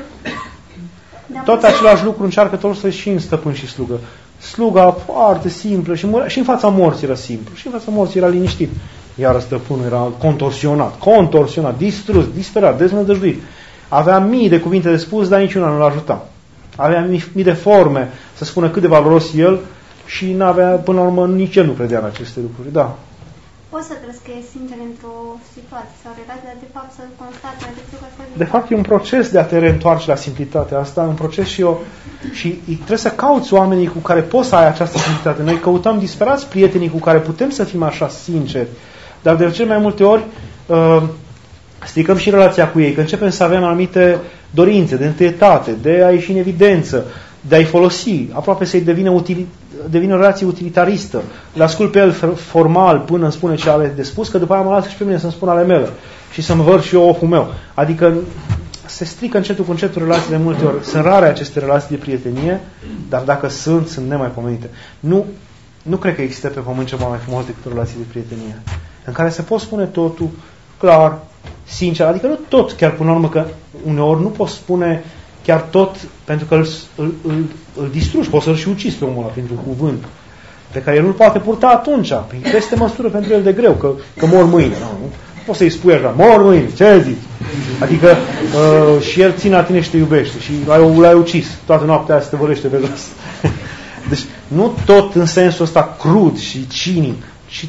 Tot același lucru încearcă Tolstoi și în Stăpân și Slugă. Sluga foarte simplă și, și în fața morții era simplu. Și în fața morții era liniștit. Iar Stăpânul era contorsionat, contorsionat, distrus, disperat, deznădăjduit. Avea mii de cuvinte de spus, dar niciuna nu l ajuta. Avea mii, mii de forme să spună cât de valoros el și n-avea, până la urmă, nici el nu credea în aceste lucruri. Da. Poți să crezi că e sincer într-o situație sau relație, dar de fapt să constați mai degrabă că să... De fapt e un proces de a te reîntoarce la simplitatea asta, un proces și eu și trebuie să cauți oamenii cu care poți să ai această simplitate. Noi căutăm disperați prietenii cu care putem să fim așa sinceri, dar de cele mai multe ori uh, stricăm și relația cu ei, că începem să avem anumite dorințe de întâietate, de a ieși în evidență, de a-i folosi, aproape să-i devină, util, devină o relație utilitaristă. Îl ascult pe el formal până îmi spune ce are de spus, că după aia mă lasă și pe mine să-mi spun ale mele și să-mi văr și eu oful meu. Adică se strică încetul cu încetul relațiile de multe ori. Sunt rare aceste relații de prietenie, dar dacă sunt, sunt nemaipomenite. Nu, nu cred că există pe pământ ceva mai frumos decât relații de prietenie, în care se pot spune totul clar, sincer, adică nu tot, chiar până la urmă, că uneori nu poți spune chiar tot, pentru că îl, îl, îl, îl distrugi, poți să-l și ucizi pe omul ăla printr-un cuvânt pe care el nu-l poate purta atunci, pentru este măsură pentru el de greu, că, că mor mâine. Nu, nu poți să-i spui așa, mor mâine, ce zici? Adică uh, și el ține la tine și te iubește și l-ai, l-ai ucis, toată noaptea aia se te vălește pe jos. Deci nu tot în sensul ăsta crud și cinic, ci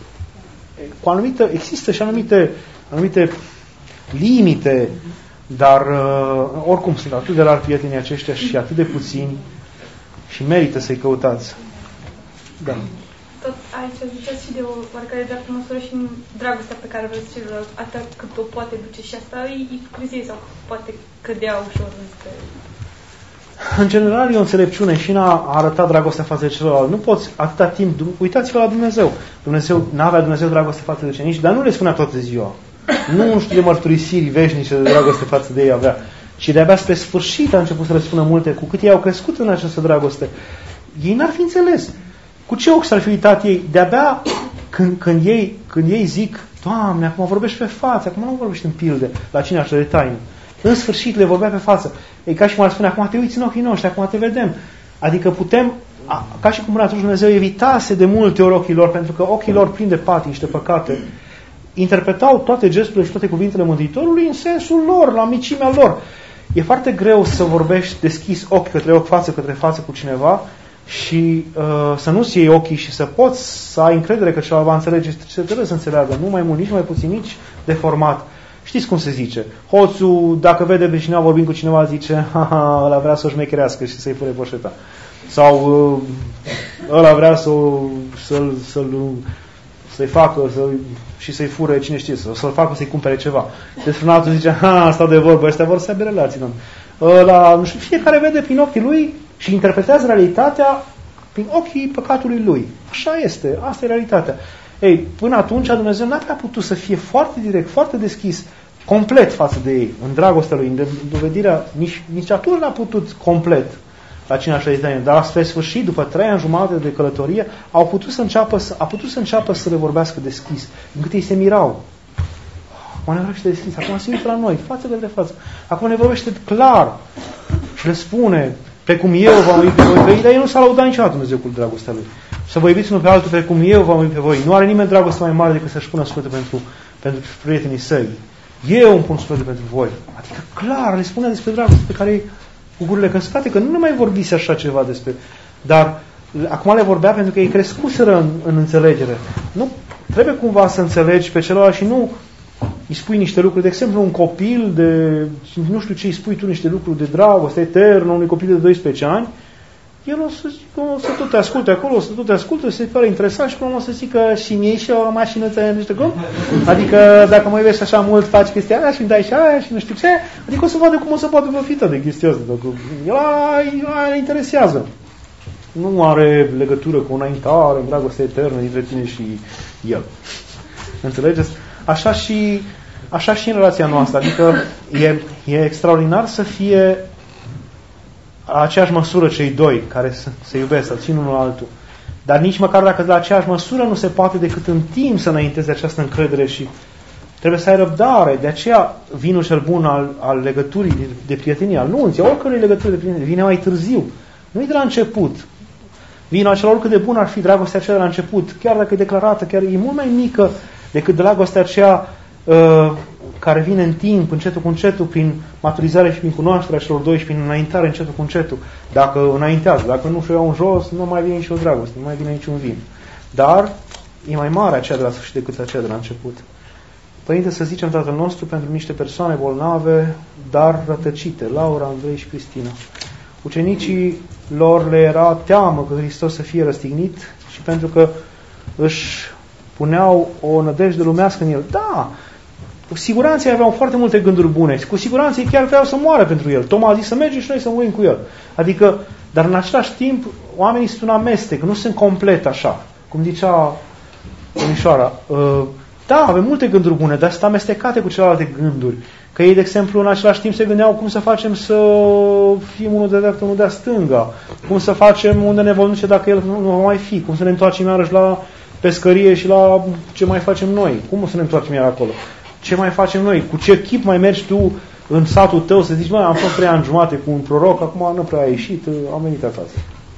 cu anumită, există și anumite, anumite limite. Dar, uh, oricum, sunt atât de rar prietenii aceștia și atât de puțini și merită să-i căutați. Da. Tot aici ziceți și de o oarecare dreaptă măsură și în dragostea pe care vreți celălalt, atât cât o poate duce și asta e ipocrizie sau poate cădea ușor înspre... În general e o înțelepciune și în a arăta dragostea față de celălalt. Nu poți atâta timp... Uitați-vă la Dumnezeu. Dumnezeu n-avea Dumnezeu dragoste față de ucenici, dar nu le spunea toată ziua. Nu știu de mărturisiri veșnice de dragoste față de ei avea, ci de-abia spre sfârșit a început să le spună multe, cu cât ei au crescut în această dragoste. Ei n-ar fi înțeles. Cu ce ochi s-ar fi uitat ei? De-abia când, când, ei, când ei zic, Doamne, acum vorbești pe față, acum nu vorbești în pilde, la cine așa de taină. În sfârșit le vorbea pe față. E ca și cum ar spune, acum te uiți în ochii noștri, acum te vedem. Adică putem, a, ca și cum până atunci Dumnezeu evitase de multe ori ochii lor, pentru că ochii lor plini de patii și de păcate, interpretau toate gesturile și toate cuvintele Mântuitorului în sensul lor, la micimea lor. E foarte greu să vorbești deschis ochi către ochi, față către față cu cineva și uh, să nu-ți iei ochii și să poți să ai încredere că celălalt va înțelege, ce trebuie să înțeleagă, nu mai mult, nici mai puțin, nici deformat. Știți cum se zice? Hoțul, dacă vede pe cineva vorbind cu cineva, zice, ha-ha, ăla vrea să o șmecherească și să-i fure poșeta. Sau uh, ăla vrea să, să-l, să-l să-i facă să și să-i fure cine știe, să, să-l facă să-i cumpere ceva. Despre altul zice, ha, stau de vorbă, ăștia vor să aibă relații. La, nu știu, fiecare vede prin ochii lui și interpretează realitatea prin ochii păcatului lui. Așa este, asta e realitatea. Ei, până atunci Dumnezeu n-a prea putut să fie foarte direct, foarte deschis, complet față de ei, în dragostea lui, în dovedirea, nici, nici atunci n-a putut complet la cincizeci și șase de ani, dar spre sfârșit, după trei ani jumate de călătorie, au putut să înceapă să, a putut să înceapă să le vorbească deschis, încât ei se mirau. Acum ne vorbește deschis, acum se uită la noi, față către față. Acum ne vorbește clar și le spune, precum eu v-am iubit pe voi, pe ei, dar ei nu s-a lăudat niciodată Dumnezeu cu dragostea lui. Să vă iubiți unul pe altul precum eu v-am iubit pe voi. Nu are nimeni dragoste mai mare decât să-și pună sufletul pentru, pentru prietenii săi. Eu îmi pun sufletul pentru voi. Adică clar, le spunea despre dragoste pe care cu gurile căscate, că nu ne mai vorbise așa ceva despre... Dar acum le vorbea pentru că ei crescuseră în, în înțelegere. Nu trebuie cumva să înțelegi pe celălalt și nu îi spui niște lucruri. De exemplu, un copil de... Nu știu ce îi spui tu, niște lucruri de dragoste eternă, unui copil de doisprezece ani, el o să, o să tot te asculte acolo, o să tot te asculte, o să se pare interesant și până o să zică și mie și o mașină ți-ai niște cum? Adică dacă mă iubești așa mult, faci chestia aia și îmi dai și aia și nu știu ce, adică o să vadă cum o să poate profita de chestia asta. Dacă el aia interesează. Nu are legătură cu o înaintare, în dragoste eternă dintre tine și el. Înțelegeți? Așa și, așa și în relația noastră. Adică e, e extraordinar să fie la aceeași măsură cei doi care se, se iubesc, să țin unul altul. Dar nici măcar dacă la aceeași măsură nu se poate decât în timp să înainteze această încredere și trebuie să ai răbdare. De aceea vinul cel bun al, al legăturii de, de prietenie, al nunții, oricărei legături de prietenie, vine mai târziu. Nu-i de la început. Vinul acela, oricât de bun ar fi dragostea aceea de la început, chiar dacă e declarată, chiar e mult mai mică decât dragostea aceea uh, care vine în timp, încetul cu încetul, prin maturizare și prin cunoașterea celor doi și prin înaintare încetul cu încetul. Dacă înaintează, dacă nu și-o iau în jos, nu mai vine nicio dragoste, nu mai vine niciun vin. Dar e mai mare aceea de la sfârșit decât aceea de la început. Părinte, să zicem Tatăl nostru pentru niște persoane bolnave, dar rătăcite, Laura, Andrei și Cristina. Ucenicii lor le era teamă că Hristos să fie răstignit și pentru că își puneau o nădejde lumească în el. Da, cu siguranță ei aveau foarte multe gânduri bune și cu siguranță ei chiar vreau să moară pentru el. Toma a zis să mergem și noi să murim cu el. Adică, dar în același timp, oamenii sunt un amestec, nu sunt complet așa. Cum zicea Domnișoara, da, avem multe gânduri bune, dar sunt amestecate cu celelalte gânduri. Că ei, de exemplu, în același timp se gândeau cum să facem să fim unul de dreapta, unul de stânga, cum să facem unde ne vom duce dacă el nu va mai fi, cum să ne întoarcem iarăși la pescărie și la ce mai facem noi, cum o să ne întoarcem iar acolo, ce mai facem noi, cu ce chip mai mergi tu în satul tău să zici, mă, am fost trei ani jumate cu un proroc, acum nu prea a ieșit, am venit acasă.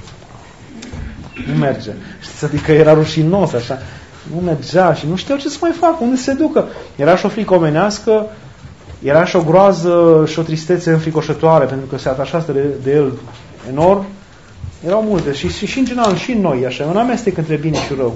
Nu merge. Știți, adică era rușinos așa. Nu mergea și nu știau ce să mai facă, unde să se ducă. Era și o frică omenească, era și o groază și o tristețe înfricoșătoare, pentru că se atașase de, de el enorm. Erau multe și, și, și în general, și în noi, așa, un amestec între bine și rău.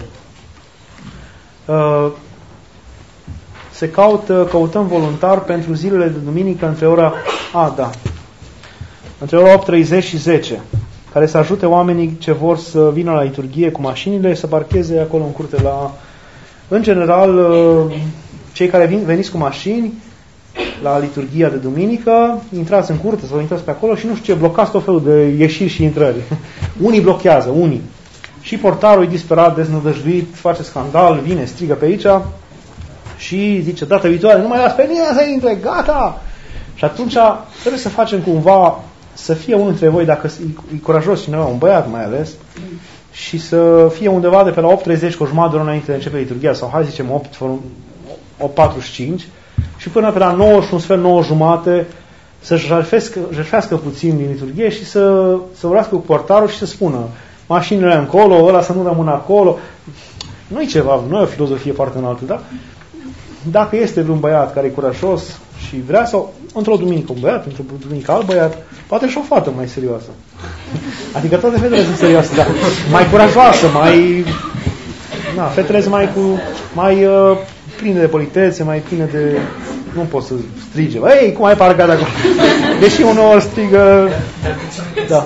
Uh, se caută, căutăm voluntar pentru zilele de duminică între ora, a, da, între ora opt treizeci și zece, care să ajute oamenii ce vor să vină la liturghie cu mașinile, să parcheze acolo în curte la... În general, cei care vin, veniți cu mașini la liturghia de duminică, intrați în curte sau intrați pe acolo și nu știu ce, blocați tot felul de ieșiri și intrări. Unii blochează, unii. Și portarul e disperat, deznădăjduit, face scandal, vine, strigă pe aici și zice, data viitoare, nu mai las pe nimeni să intre, gata! Și atunci trebuie să facem cumva să fie unul dintre voi, dacă e curajos cineva, un băiat mai ales, și să fie undeva de pe la opt treizeci cu o jumătate de oră înainte de începe liturghia, sau hai zicem opt patruzeci și cinci, și până pe la nouă și un sfert, nouă jumate, să-și jertfească puțin din liturghie și să, să vorbească cu portarul și să spună mașinile încolo, ăla să nu rămână acolo. Nu e ceva, nu e o filozofie foarte înaltă, da? Dacă este vreun băiat care e curajos și vrea, sau într-o duminică un băiat, într-o duminică alt băiat, poate și o fată mai serioasă. Adică toate fetele sunt serioase, dar mai curajoasă, mai... Na, fetele sunt mai, cu, mai uh, pline de politețe, mai pline de... Nu pot să strige. Ei, cum ai parcat acolo? Deși uneori strigă... Da.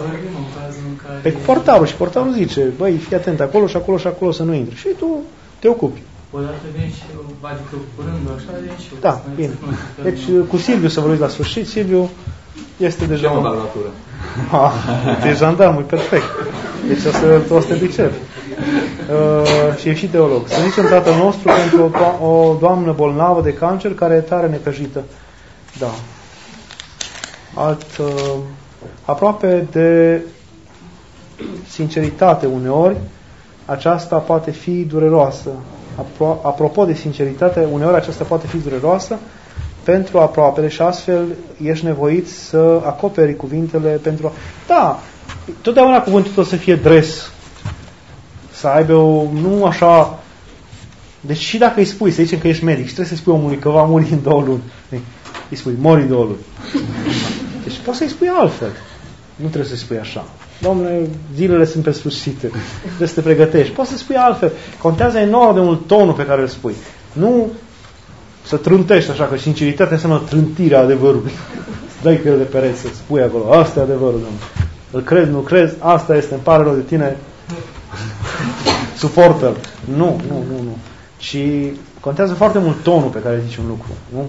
Pe cu portarul și portarul zice, băi, fii atent acolo și acolo și acolo să nu intri. Și tu te ocupi. Odată vin și eu, adică curând așa, vin și eu. Da, bine. Deci cu Silviu să vorbiți la sfârșit. Silviu este deja... Ce mă bag la tură? Ah, e jandarm, e perfect. Deci o să, o să te pricep. Uh, și e și teolog. Să zicem Tatăl nostru pentru o, to- o doamnă bolnavă de cancer care e tare necăjită. Da. Alt, uh, aproape de sinceritate uneori, aceasta poate fi dureroasă. Apro- apropo de sinceritate, uneori aceasta poate fi dureroasă pentru aproapele și astfel ești nevoit să acoperi cuvintele pentru a... Da, totdeauna cuvântul o să fie dres, să aibă o... nu așa... Deci și dacă îi spui, să zicem că ești medic și trebuie să-i spui omului că va muri în două luni, îi spui, mori în două luni. Deci poți să-i spui altfel. Nu trebuie să-i spui așa. Dom'le, zilele sunt pe sfârșite. Trebuie să te pregătești. Poți să spui altfel. Contează enorm de mult tonul pe care îl spui. Nu să trântești așa, că sinceritatea înseamnă trântirea adevărului. Dai cu el de pereți, să spui acolo. Asta e adevărul, domnule. Îl crezi, nu crezi, asta este, îmi pare rău de tine. Suportă-l. Nu, nu, nu, nu. Și contează foarte mult tonul pe care zici un lucru. Nu?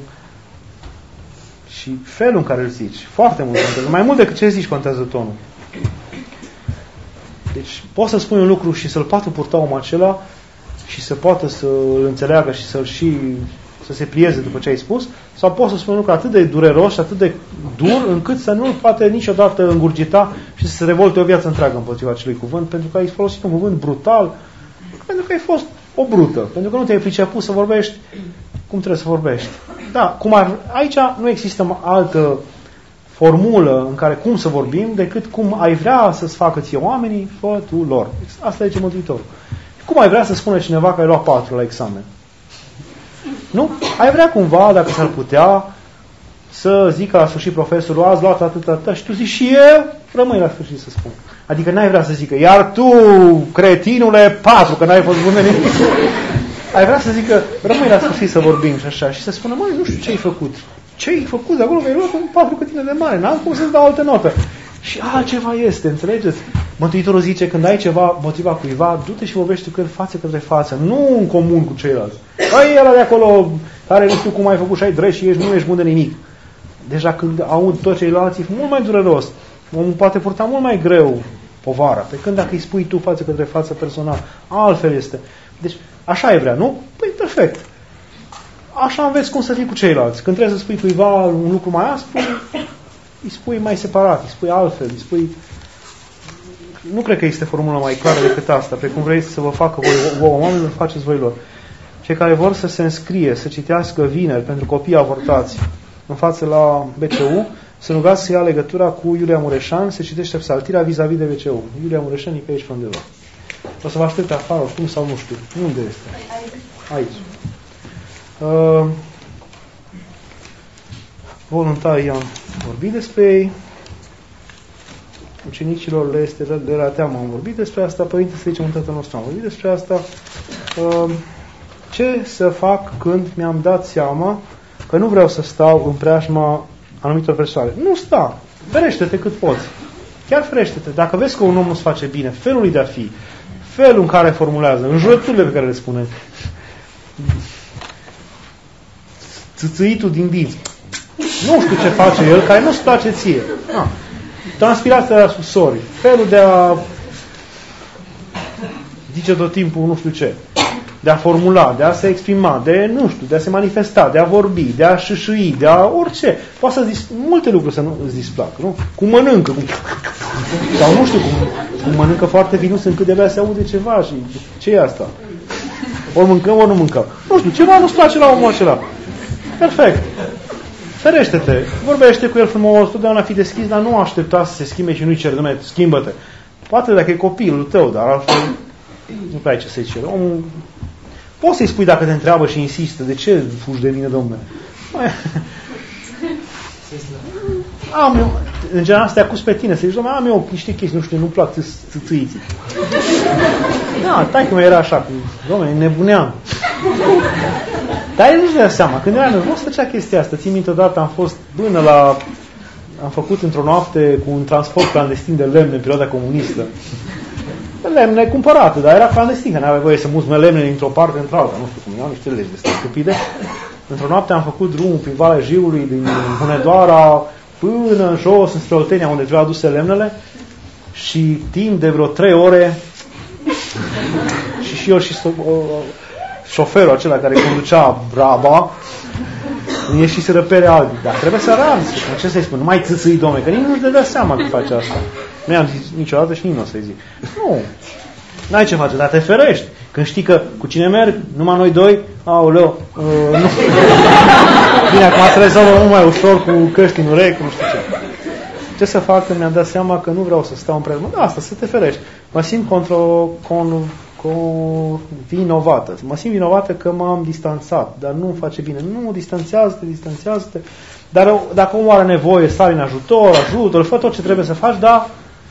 Și felul în care îl zici. Foarte mult contează. Mai mult decât ce zici contează tonul. Deci poți să spui un lucru și să-l poată purta omul acela și să poată să-l înțeleagă și să-l și să se plieze după ce ai spus, sau poți să spui un lucru atât de dureros și atât de dur încât să nu-l poate niciodată îngurgita și să se revolte o viață întreagă împotriva acelui cuvânt, pentru că ai folosit un cuvânt brutal, pentru că ai fost o brută, pentru că nu te-ai priceput să vorbești cum trebuie să vorbești. Da, cum ar, aici nu există altă formulă în care cum să vorbim decât cum ai vrea să-ți facă ție oamenii, fă tu lor. Asta zice Mântuitorul. Cum ai vrea să spună cineva că ai luat patru la examen? Nu? Ai vrea cumva, dacă s-ar putea, să zică la sfârșit profesorul, ați luat atât, atât, și tu zici și eu, rămâi la sfârșit să spun. Adică n-ai vrea să zică, iar tu, cretinule, patru, că n-ai fost bun de nimic. Ai vrea să zică, rămâi la sfârșit să vorbim și așa, și să spună, măi, nu știu ce ai făcut. Ce ai făcut de acolo, că ai luat un patru cu tine de mare, n-am cum să-ți dau altă notă. Și altceva este, înțelegeți? Mântuitorul zice, când ai ceva motiva cuiva, du-te și vorbește cu el față către față, nu în comun cu ceilalți. Păi ăla de acolo, care nu știu cum ai făcut și ai drept și ești, nu ești bun de nimic. Deja când aud tot ceilalți, e mult mai dureros. Omul poate purta mult mai greu povara. Pe când dacă îi spui tu față către față personal, altfel este. Deci, așa e vrea, nu? Păi, perfect. Așa înveți cum să fii cu ceilalți. Când trebuie să spui cuiva un lucru mai aspru, îi spui mai separat, îi spui altfel, îi spui... Nu cred că este formula mai clară decât asta. Pe cum vrei să vă facă voi, voi oamenilor, faceți voi lor. Cei care vor să se înscrie, să citească vineri pentru copii avortați în față la B C U, să rugați să ia legătura cu Iulia Mureșan, se citește psaltirea vis-a-vis de B C U. Iulia Mureșan e pe aici pe undeva. O să vă aștepte afară, oricum sau nu știu. Unde este? Aici. Uh, voluntarii am vorbit despre ei. Ucenicilor le este de la teamă, am vorbit despre asta. Părinte, să zicem un Tatăl nostru, am vorbit despre asta. Uh, ce să fac când mi-am dat seama că nu vreau să stau în preajma anumitor persoane? Nu sta! Ferește-te cât poți. Chiar ferește-te. Dacă vezi că un om nu-ți face bine, felul lui de a fi, felul în care formulează, înjurăturile pe care le spune, țâțâitul din dinți, nu știu ce face el, care nu-ți place ție. Ah. Transpirația la susori, felul de a zice tot timpul nu știu ce, de a formula, de a se exprima, de, nu știu, de a se manifesta, de a vorbi, de a șâșâi, de a orice. Poate să zici multe lucruri să nu îți displacă, nu? Cum mănâncă, cum... sau nu știu, cum, cum mănâncă foarte vinus încât de-abia se aude ceva și ce e asta? Ori mâncăm, ori nu mâncăm. Nu știu, ceva nu-ți place la omul acela. Perfect. Ferește-te, vorbește cu el frumos, totdeauna fi deschis, dar nu aștepta să se schimbe și nu-i cere, dumne, schimbă-te. Poate dacă e copilul tău, dar altfel nu prea ai ce să-i cere. Omul... Poți să-i spui dacă te întreabă și insistă, de ce fugi de mine, domnule? Am eu, în general asta te acuz pe tine, să zici, domnule, am eu niște chestii, nu știu, nu-mi plac țâțâiții. Da, taică mea era așa, domnule, nebuneam. Dar el nu-și dea seama. Când eram nervos, făcea chestia asta. Țin minte odată, am fost până la... Am făcut într-o noapte cu un transport clandestin de lemne în perioada comunistă. lemne cumpărate, dar era clandestin, că n-aveai voie să muți lemne dintr-o parte într-alta, nu știu cum, iau niște legi destul stupide. Într-o noapte am făcut drumul prin Valea Jiului, din Hunedoara, până în jos, în Oltenia, unde trebuia aduse lemnele, și timp de vreo trei ore, și și eu și șoferul acela care conducea braba, îmi ieșiseră pere albi. Dar trebuie să ranzi. Ce să-i spun? Nu mai țâțâi, domnule, că nici nu-și dădea seama că face asta. Nu i-am zis niciodată și nici nu o să-i zic. Nu. N-ai ce face, dar te ferești. Când știi că cu cine merg, numai noi doi, aoleu, uh, nu. Bine, acum trebuie să mă mult mai ușor cu căști în urechi, nu știu ce. Ce să fac când mi-am dat seama că nu vreau să stau împreună? Da, asta, să te ferești. Mă simt contro, con, con, vinovată. Mă simt vinovată că m-am distanțat, dar nu face bine. Nu, distanțează-te, distanțează-te. Dar dacă omul are nevoie, stai în ajutor, ajută-l, fă tot ce trebuie să faci, dar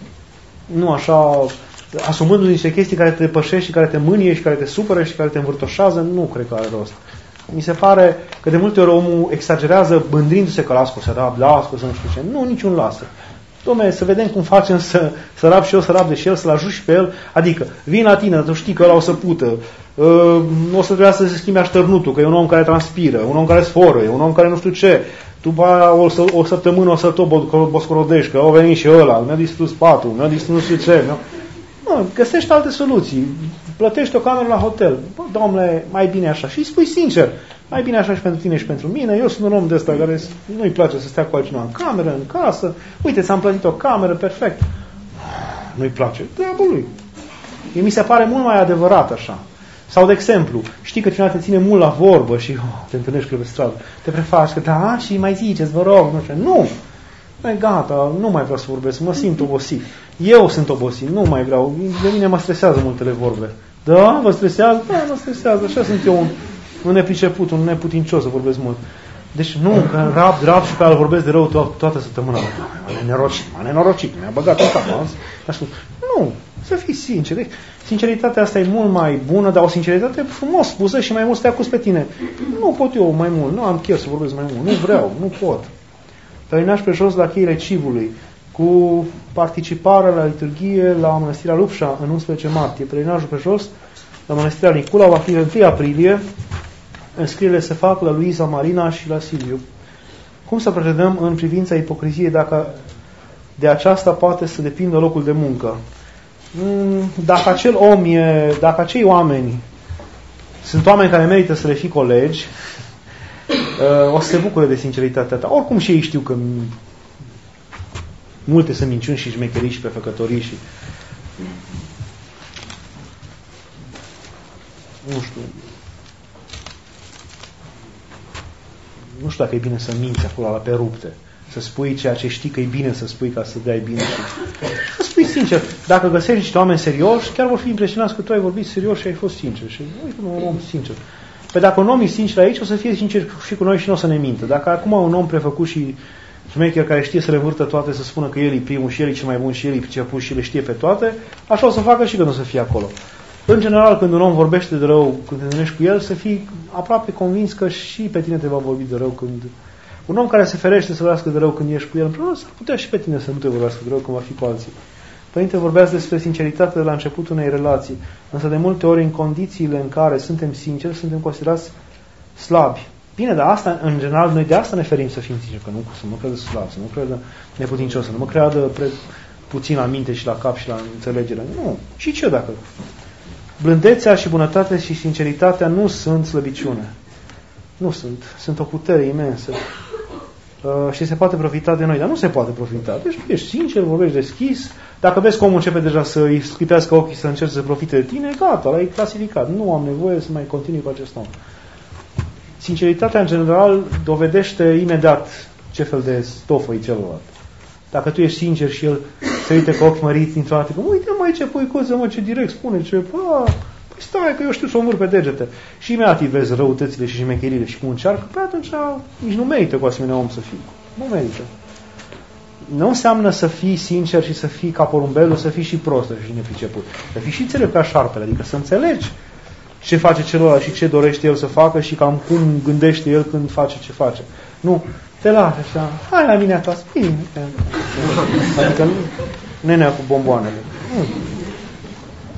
nu așa, asumându-ți niște chestii care te depășești și care te mânie și care te supără și care te învârtoșează, nu cred că are rost. Mi se pare că de multe ori omul exagerează bândrindu-se că las că o să rab, las că o să nu știu ce. Nu, niciun lasă. Dom'le, să vedem cum facem să, să rab și eu, să rab de și el, să-l ajut și pe el. Adică, vin la tine, tu știi că ăla o să pută, uh, o să trebuia să se schimbe aștărnutul, că e un om care transpiră, un om care sforă, e un om care nu știu ce. După aia o, să, o săptămână o să tot boscorodești, că au venit și ăla, mi-a distrus patul, mi-a distrus nu știu ce. Nu? Nu, găsești alte soluții. Plătești o cameră la hotel. Bă, domnule, mai bine așa. Și îi spui sincer, mai bine așa și pentru tine și pentru mine. Eu sunt un om de ăsta care nu-i place să stea cu altcineva în cameră, în casă. Uite, ți-am plătit o cameră, perfect. Nu-i place. Treaba lui. Mi se pare mult mai adevărat așa. Sau, de exemplu, știi că cineva te ține mult la vorbă și oh, te întâlnești cu el pe stradă. Te prefaci că da, și mai ziceți, vă rog, nu știu. Nu! E gata, nu mai vreau să vorbesc, mă simt obosit. Eu sunt obosit, nu mai vreau. De mine mă stresează multele vorbe. Da? Vă stresează? Da, mă stresează. Așa sunt eu un, un nepriceput, un neputincios să vorbesc mult. Deci nu, că rap, rap și pe aia vorbesc de rău to- toată săptămâna. M-a nenorocit, m-a nenorocit, mi-a băgat în cap. Nu, să fii sincer. Deci, sinceritatea asta e mult mai bună, dar o sinceritate frumos spusă și mai mult să te acuz pe tine. Nu pot eu mai mult, nu am chef să vorbesc mai mult, nu vreau, nu pot. Pelerinaj pe jos la cheile Civului, cu participarea la liturghie la Mănăstirea Lupșa în unsprezece martie. Pelerinajul pe jos la Mănăstirea Nicula va fi în întâi aprilie. Înscrierile se fac la Luiza, Marina și la Silviu. Cum să procedăm în privința ipocriziei dacă de aceasta poate să depindă locul de muncă? Dacă acel om e, dacă acei oameni sunt oameni care merită să le fii colegi, o să se bucure de sinceritatea ta. Oricum și ei știu că multe sunt minciuni și șmecherii și prefăcătorii și nu știu nu știu dacă e bine să minți acolo la pe rupte, să spui ceea ce știi că e bine să spui ca să dai bine și să spui sincer. Dacă găsești niște oameni serioși, chiar vor fi impresionați că tu ai vorbit serios și ai fost sincer. Și uite, un om sincer. Păi dacă un om e sincer aici, o să fie sincer și cu noi și nu o să ne mintă. Dacă acum un om prefăcut și șmecher care știe să le vârtă toate, să spună că el e primul și el e cel mai bun și el e priceput și le știe pe toate, așa o să facă și când o să fie acolo. În general, când un om vorbește de rău, când te întâlnești cu el, să fii aproape convins că și pe tine te va vorbi de rău când... Un om care se ferește să vorbească de rău când ești cu el, împreună, s-ar putea și pe tine să nu te vorbească de rău când va fi cu alții. Părinte, vorbeați despre sinceritate de la începutul unei relații, însă de multe ori în condițiile în care suntem sinceri, suntem considerați slabi. Bine, dar asta, în general, noi de asta ne ferim să fim sinceri, că nu, să nu creadă slab, să nu creadă neputincios, să nu mă creadă pre, puțin la minte și la cap și la înțelegere. Nu. Și ce dacă? Blândețea și bunătatea și sinceritatea nu sunt slăbiciune. Nu sunt. Sunt o putere imensă. Uh, și se poate profita de noi, dar nu se poate profita. Deci ești sincer, vorbești deschis. Dacă vezi că omul începe deja să îi scripească ochii, să încerce să profite de tine, gata, l-ai clasificat. Nu am nevoie să mai continui cu acest om. Sinceritatea, în general, dovedește imediat ce fel de stofă e celălalt. Dacă tu ești sincer și el se uite cu ochi măriți dintr-o dată, uite măi ce puicuță, mă, ce direct spune, ce... A, păi stai, că eu știu să o învâr pe degete. Și imediat îi vezi răutățile și șmecherile și cum încearcă, pe atunci nici nu merită cu asemenea om să fii. Nu merită. Nu înseamnă să fii sincer și să fii ca porumbelul, să fii și prost și nepriceput. Să fii și înțelept ca șarpele, adică să înțelegi ce face celălalt și ce dorește el să facă și cam cum gândește el când face ce face. Nu, te lași așa, hai la mine acasă, bine. Adică nenea cu bomboanele.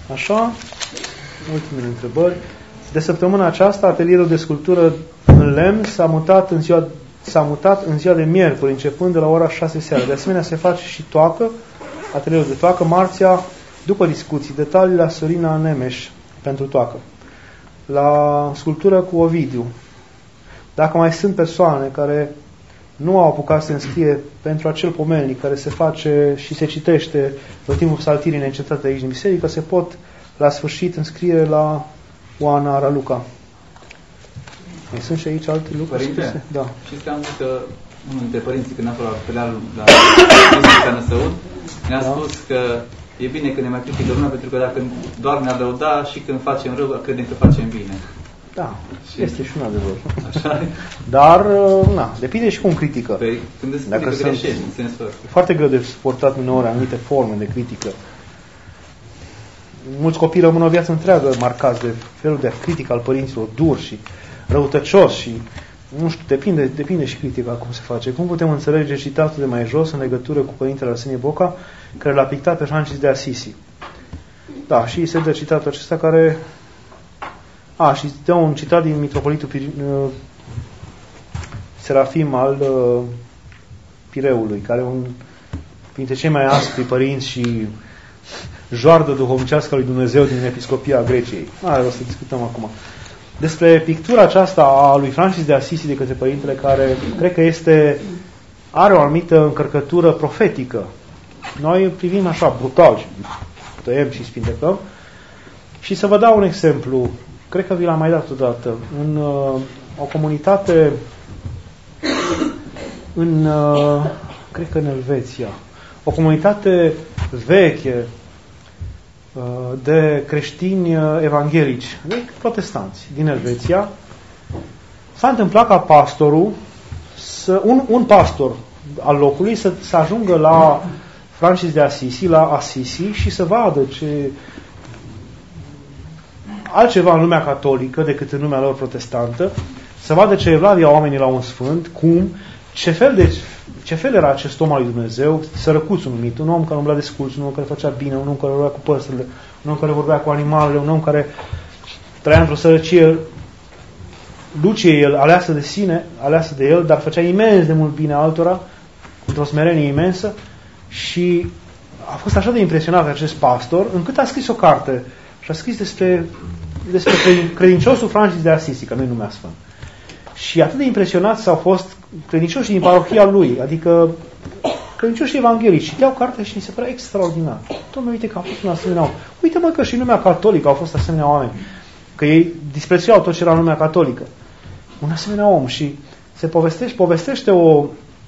Așa, ultimele întrebări. De săptămâna aceasta, atelierul de sculptură în lemn s-a mutat în ziua, s-a mutat în ziua de miercuri, începând de la ora șase seara. De asemenea, se face și toacă, atelierul de toacă, marțea, după discuții, detalii la Sorina Nemeș pentru toacă. La sculptură cu Ovidiu. Dacă mai sunt persoane care nu au apucat să se înscrie pentru acel pomelnic care se face și se citește în timpul psaltirii neîncetate aici în biserică, se pot la sfârșit înscrie la Oana Raluca. Mai sunt și aici alte lucruri? Părinte, da. Știți că am văzut că unul dintre părinții când a fost la filialul la Biserica Năsăud ne-a da. spus că e bine că ne mai critică lumea, pentru că dacă doar ne-ar lăuda și când facem rău, credem că facem bine. Da, și este și un adevăr. Așa. Dar, na, depinde și cum critică. Păi, când îți critică greșești, în sensul ăsta. E foarte greu de suportat uneori anumite forme de critică. Mulți copii rămân o viață întreagă marcați de felul de critică al părinților, dur și răutăcios și, nu știu, depinde, depinde și critica cum se face. Cum putem înțelege citatul de mai jos în legătură cu Părintele Arsenie Boca, care l-a pictat pe Francis de Assisi? Da, și se dă citatul acesta care... A, și dă un citat din Mitropolitul uh, Serafim al uh, Pireului, care un printre cei mai aspri părinți și joardă duhovnicească lui Dumnezeu din Episcopia Greciei. Are o să discutăm acum. Despre pictura aceasta a lui Francis de Assisi de către Părintele, care cred că este, are o anumită încărcătură profetică. Noi privim așa, brutal, și tăiem și spintecăm. Și să vă dau un exemplu. Cred că vi l-am mai dat odată. În uh, o comunitate în, uh, cred că în Elveția, o comunitate veche uh, de creștini evanghelici, de protestanți din Elveția, s-a întâmplat ca pastorul, să, un, un pastor al locului să, să ajungă la Francis de Assisi, la Assisi și să vadă ce altceva în lumea catolică decât în lumea lor protestantă, să vadă ce evlavia oamenii la un sfânt, cum, ce fel, de, ce fel era acest om al lui Dumnezeu, sărăcuțul numit, un om care umbla de sculț, un om care făcea bine, un om care vorbea cu păsările, un om care vorbea cu animalele, un om care trăia într-o sărăcie lucie el, aleasă de sine, aleasă de el, dar făcea imens de mult bine altora, într-o smerenie imensă, și a fost așa de impresionat acest pastor, încât a scris o carte și a scris despre, despre credinciosul Francis de Assisi, că nu-i numea sfânt. Și atât de impresionați s-au fost credincioșii din parohia lui, adică credincioșii evanghelici. Citeau cartea și mi se părea extraordinar. Dom'le, uite că a fost un asemenea om. Uite mă că și în lumea catolică au fost asemenea oameni. Că ei disprețuiau tot ce era în lumea catolică. Un asemenea om. Și se povestește, povestește o,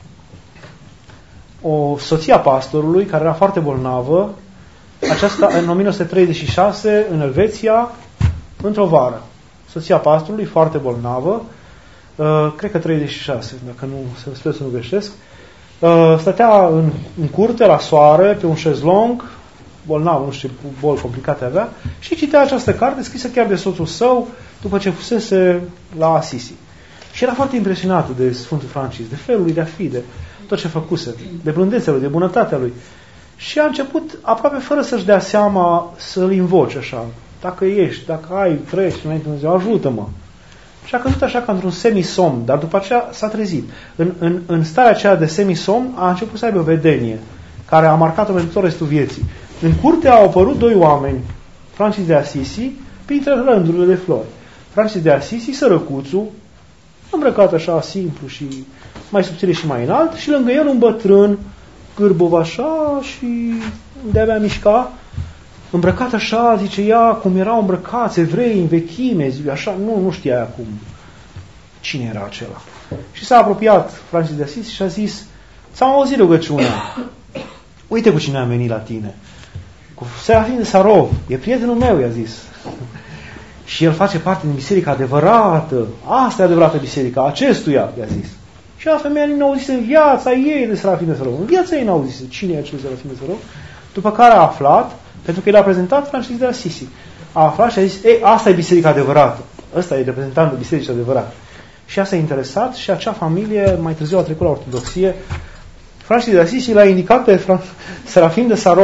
o soție a pastorului care era foarte bolnavă. Aceasta în o mie nouă sute treizeci și șase în Elveția, într-o vară. Soția pastorului, foarte bolnavă, uh, cred că treizeci și șase, dacă nu, sper să nu greșesc, uh, stătea în, în curte, la soare, pe un șezlong, bolnav, nu știu ce boli complicate avea, și citea această carte scrisă chiar de soțul său, după ce fusese la Assisi. Și era foarte impresionată de Sfântul Francis, de felul lui de a fi, de tot ce făcuse, de blândețea lui, de bunătatea lui. Și a început, aproape fără să-și dea seama, să-l invoce așa. Dacă ești, dacă ai, trăiești înainte de Dumnezeu, ajută-mă. Și a căzut așa ca într-un semisomn, dar după aceea s-a trezit. În, în, în starea aceea de semisomn a început să aibă o vedenie, care a marcat-o pentru tot restul vieții. În curte au apărut doi oameni, Francis de Assisi, printre rândurile de flori. Francis de Assisi, sărăcuțul, îmbrăcat așa, simplu și mai subțire și mai înalt, și lângă el un bătrân, cârbov așa și de-abia mișca, îmbrăcat așa, zice ea, cum erau îmbrăcați evrei în vechime, zi, așa, nu, nu știa ea cum, cine era acela. Și s-a apropiat Francis de Assisi și a zis, ți-am auzit rugăciunea, uite cu cine am venit la tine, cu Serafim de Sarov, e prietenul meu, i-a zis. Și el face parte din biserica adevărată, asta e adevărată biserica, acestuia, i-a zis. Și a femeia nu auzise în viața ei de Serafim de Sarov, în viața ei nu auzise cine e acel Serafim de Sarov, după care a aflat, pentru că el a prezentat Francis de Assisi. A aflat și a zis, ei, asta e biserica adevărată. Ăsta e reprezentantul bisericii adevărate. Și a s-a interesat și acea familie, mai târziu a trecut la ortodoxie. Francis de Assisi l-a indicat pe Serafim de Sarov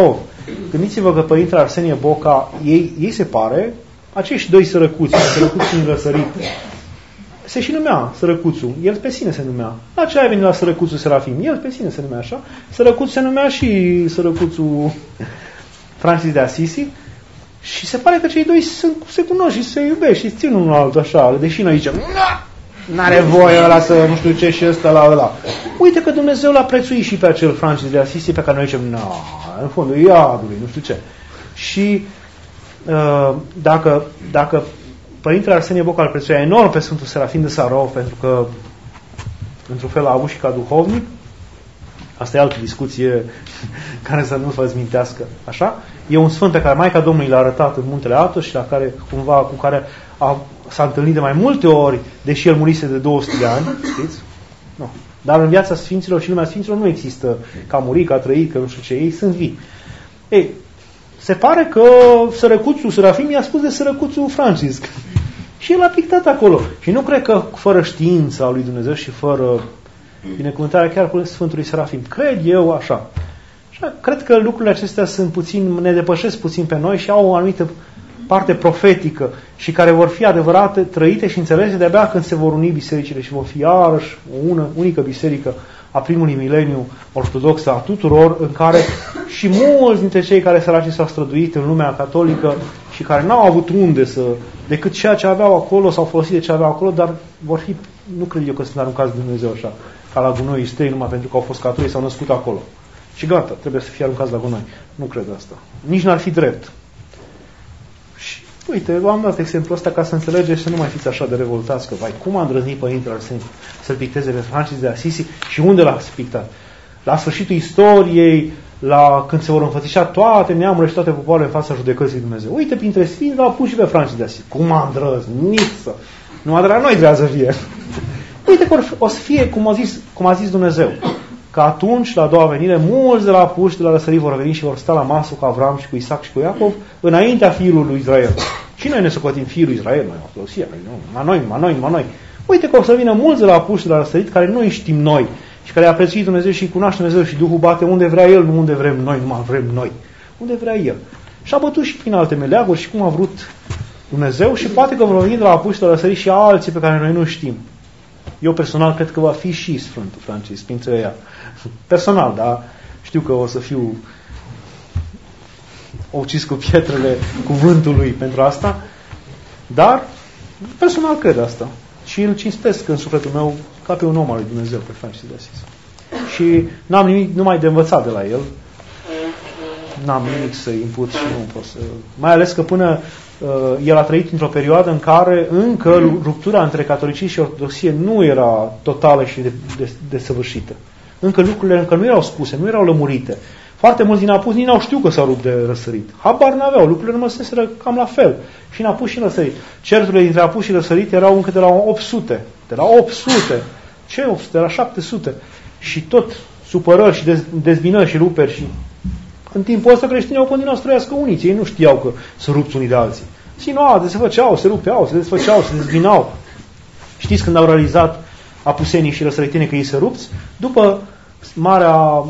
Gândiți-vă că Părintele Arsenie Boca, ei, ei se pare, acești doi sărăcuți, sărăcuții înrăsărit, se și numea Sărăcuțul, el pe sine se numea. La ce ai venit la Sărăcuțul Serafim? El pe sine se numea așa. Sărăcuțul se numea și Sărăcuțul Francis de Assisi și se pare că cei doi sunt, se cunosc și se iubesc și țin unul altul așa, deși noi zicem, n-are voie ăla să nu știu ce și ăsta la ăla. Uite că Dumnezeu l-a prețuit și pe acel Francis de Assisi pe care noi zicem, na, în fondul iadului, nu știu ce. Și uh, dacă, dacă Părintele Arsenie Boca îl prețuia enorm pe Sfântul Serafim de Sarov, pentru că într-un fel a avut și ca duhovnic, asta e altă discuție care să nu vă zmintească. Așa? E un sfânt pe care Maica Domnului l-a arătat în Muntele Atos și la care, cumva, cu care a, s-a întâlnit de mai multe ori, deși el murise de două sute de ani, știți? Nu. Dar în viața Sfinților și în lumea Sfinților nu există că a murit, că a trăit, că nu știu ce, ei sunt vii. Ei, se pare că Sărăcuțul Serafim i-a spus de Sărăcuțul Francisc. Și el a pictat acolo. Și nu cred că fără știința lui Dumnezeu și fără binecuvântarea chiar cu Sfântului Serafim. Cred eu așa. Așa. Cred că lucrurile acestea sunt puțin, ne depășesc puțin pe noi și au o anumită parte profetică și care vor fi adevărate, trăite și înțelese de-abia când se vor uni bisericile și vor fi iarăși o ună, unică biserică a primului mileniu ortodoxă a tuturor, în care și mulți dintre cei care săraci s-au străduit în lumea catolică și care n-au avut unde să, decât ceea ce aveau acolo, s-au folosit de ce aveau acolo, dar vor fi, nu cred eu că sunt aruncați de Dumnezeu așa, ca la gunoi străini, numai pentru că au fost catolici, s-au născut acolo. Și gata, trebuie să fie aruncați la gunoi. Nu cred asta. Nici n-ar fi drept. Și, uite, v-am dat exemplul ăsta ca să înțelegeți și să nu mai fiți așa de revoltați că, vai, cum a îndrăznit Părintele Arsenie să-l picteze pe Francis de Assisi și unde l-a pictat? La sfârșitul istoriei, la când se vor înfățișa toate neamurile și toate popoarele în fața judecății Dumnezeu. Uite, printre sfinți l-a pus și pe Francis de Assisi. Cum a îndrăznit să... Numai de la noi trebuie să fie. Uite că o să fie, cum a zis, cum a zis Dumnezeu, că atunci, la a doua venire, mulți de la apus și de la răsărit vor veni și vor sta la masă cu Avram și cu Isaac și cu Iacov înaintea fiului lui Israel. Și noi ne socotim fiul lui Israel, noi, Apolosia, ma noi, ma noi, ma noi. Uite că o să vină mulți de la apus și de la răsărit care nu îi știm noi și care a prețuit Dumnezeu și îi cunoaște Dumnezeu și Duhul bate unde vrea El, nu unde vrem noi, numai vrem noi. Unde vrea El. Și a bătut și prin alte meleaguri și cum a vrut Dumnezeu și poate că vor veni de la apus și de la răsărit și alții pe care noi nu știm. Eu personal cred că va fi și Sfântul Francis printre ea. Personal, dar știu că o să fiu ucis cu pietrele cuvântului pentru asta, dar personal cred asta. Și îl cinstesc în sufletul meu ca pe un om al lui Dumnezeu, pe Francis de Assisi. Și n-am nimic numai de învățat de la el. N-am nimic să imput și nu pot să... Mai ales că până uh, el a trăit într-o perioadă în care încă ruptura între catolicism și ortodoxie nu era totală și desăvârșită. Încă lucrurile încă nu erau spuse, nu erau lămurite. Foarte mulți din apus nici n-au știut că s-au rupt de răsărit. Habar n-aveau, lucrurile rămăseseră cam la fel. Și în apus și în răsărit. Certurile dintre apus și răsărit erau încă de la opt sute. De la opt sute. Ce opt sute? De la șapte sute. Și tot supărări și dez, dezbinări și ruperi. Și... În timpul ăsta creștinii au continuat să trăiască uniți. Ei nu știau că se rupți unii de alții. Sinuade, se făceau, se rupeau, se desfăceau, se dezbinau. Știți când au realizat apusenii și răsăritenii că ei se rupți? După Marea,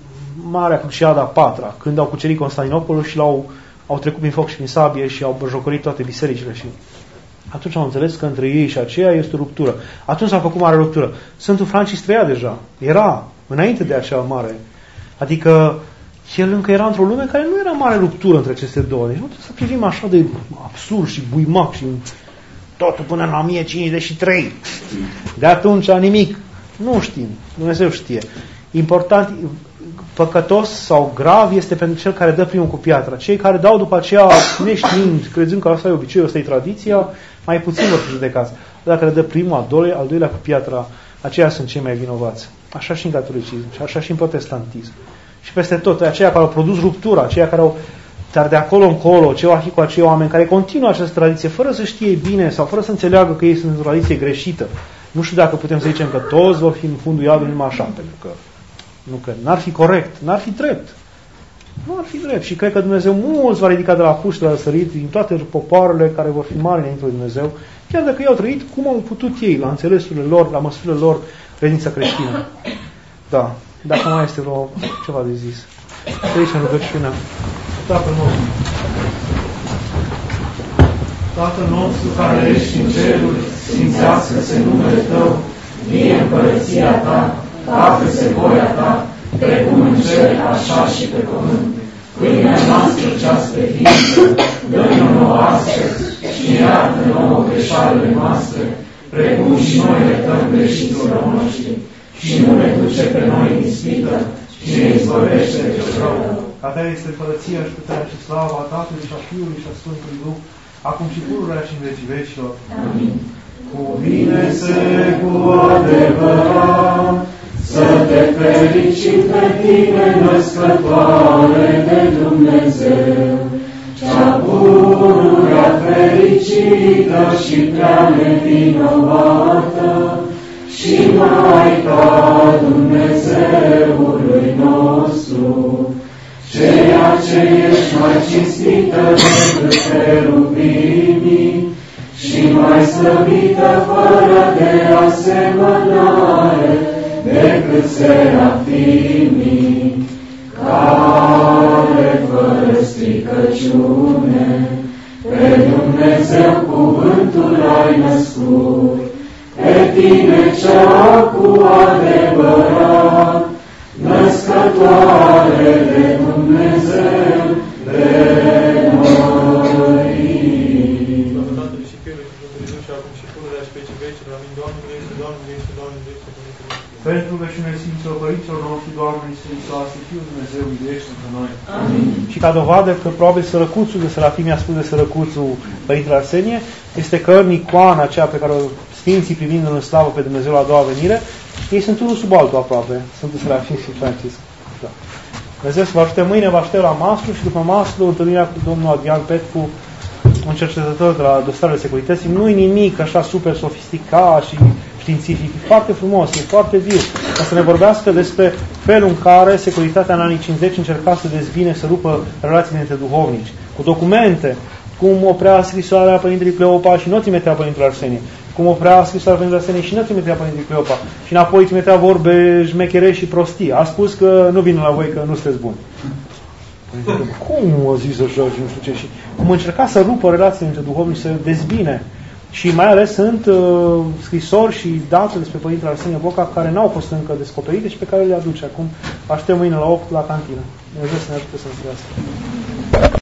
Marea Cruciada a patra, când au cucerit Constantinopolul și l-au au trecut prin foc și prin sabie și au băjocorit toate bisericile și atunci au înțeles că între ei și aceea este o ruptură. Atunci s-a făcut mare ruptură. Sfântul Francis trăia deja. Era înainte de acea mare. Adică el încă era într-o lume care nu era mare ruptură între aceste două. Deci nu trebuie să privim așa de absurd și buimac și totul până la o mie cincizeci și trei. De atunci nimic. Nu știm. Dumnezeu știe. Important, păcătos sau grav este pentru cel care dă primul cu piatra. Cei care dau după aceea neștiind, crezând că asta e obiceiul, asta e tradiția, mai puțin vor fi judecați. Dacă le dă primul, al doilea, al doilea cu piatra, aceia sunt cei mai vinovați. Așa și în catolicism, și așa și în protestantism. Și peste tot, aceia care au produs ruptura, aceia care au, dar de acolo încolo, ce va fi cu acei oameni care continuă această tradiție, fără să știe bine sau fără să înțeleagă că ei sunt într-o tradiție greșită. Nu știu dacă putem să zicem că toți vor fi în fundul iadului numai așa, pentru că nu cred. N-ar fi corect, n-ar fi drept. Nu ar fi drept. Și cred că Dumnezeu mulți va ridica de la puși, de la sărit, din toate popoarele care vor fi mari înainte de Dumnezeu, chiar dacă ei au trăit cum au putut ei, la înțelesurile lor, la măsurile lor, credința creștină. Da. Dacă mai este vreo ceva de zis. Aici în rugăciunea. Tatăl nostru. Tatăl nostru care ești în ceruri, sfințească-se numele Tău, vie împărăția Ta, facă-se voia Ta, precum în cer, așa și pe pământ. Pâinea noastră cea spre ființă, dă-ne-o nouă astăzi și iartă nouă greșalele noastre, precum și noi iertăm greșiților noștri. Și nu ne duce pe noi în ispită, ci ne izbăvește de rău. A Ta este împărăția și puterea și slava a Tatălui și a Fiului și a Sfântului Duh, acum și pururea și în vecii vecilor. Amin. Cuvine-se cu adevărat, să te fericim pe Tine, născătoare de Dumnezeu, cea pururea fericită și prea nevinovată, și Maica Dumnezeului nostru, ceea ce ești mai cinstită decât cherubimii și mai slăvită fără de asemănare decât serafimii, care fără stricăciune pe Dumnezeu cuvântul ai născut, pe Tine cea cu adevărat, născătoare de Dumnezeu, de noi. Slavă Tatălui și Fiului și Sfântului Duh și acum și pururea și pe vecii vecilor. Amin. Doamne, este, Doamne, este, Doamne, este, pentru rugăciunile Sfinților Părinților noștri, Doamne Iisus Hristos, Fiul Dumnezeu, miluiește pe noi. Amin. Și ca dovadă că probabil sărăcuțul de Serafim i-a spus de sărăcuțul Părintele Arsenie, este că în icoana aceea pe care o Sfinții privind în slavă pe Dumnezeu la a doua venire, ei sunt unul sub altul aproape, Sfântul Serafim și Francisc. Da. Dumnezeu să vă ajute, mâine vă aștept la Maslu și după Maslu întâlnirea cu domnul Adrian Petcu, un cercetător de la dosarele securității. Nu-i nimic așa super sofisticat și științific, e foarte frumos, e foarte viu, ca să ne vorbească despre felul în care securitatea în anii cincizeci încerca să dezbine, să rupă relațiile între duhovnici, cu documente, cum oprea scrisoarea Părintelui Cleopa și nu trimitea Părintele Arsenie, cum oprea scrisoarea Părintele Arsenie și nu trimitea Părintele Cleopa, și înapoi trimitea vorbe șmecherești și prostii. A spus că nu vin la voi, că nu sunteți buni. Cum a zis așa și nu știu ce? Și cum încerca să rupă relațiile între duhovnici, să dezbine. Și mai ales sunt uh, scrisori și date despre Părintele Arsenie Boca care n-au fost încă descoperite și pe care le aduce acum. Aștept mâine la opt la cantină. Dumnezeu să ne ajute să înțelească.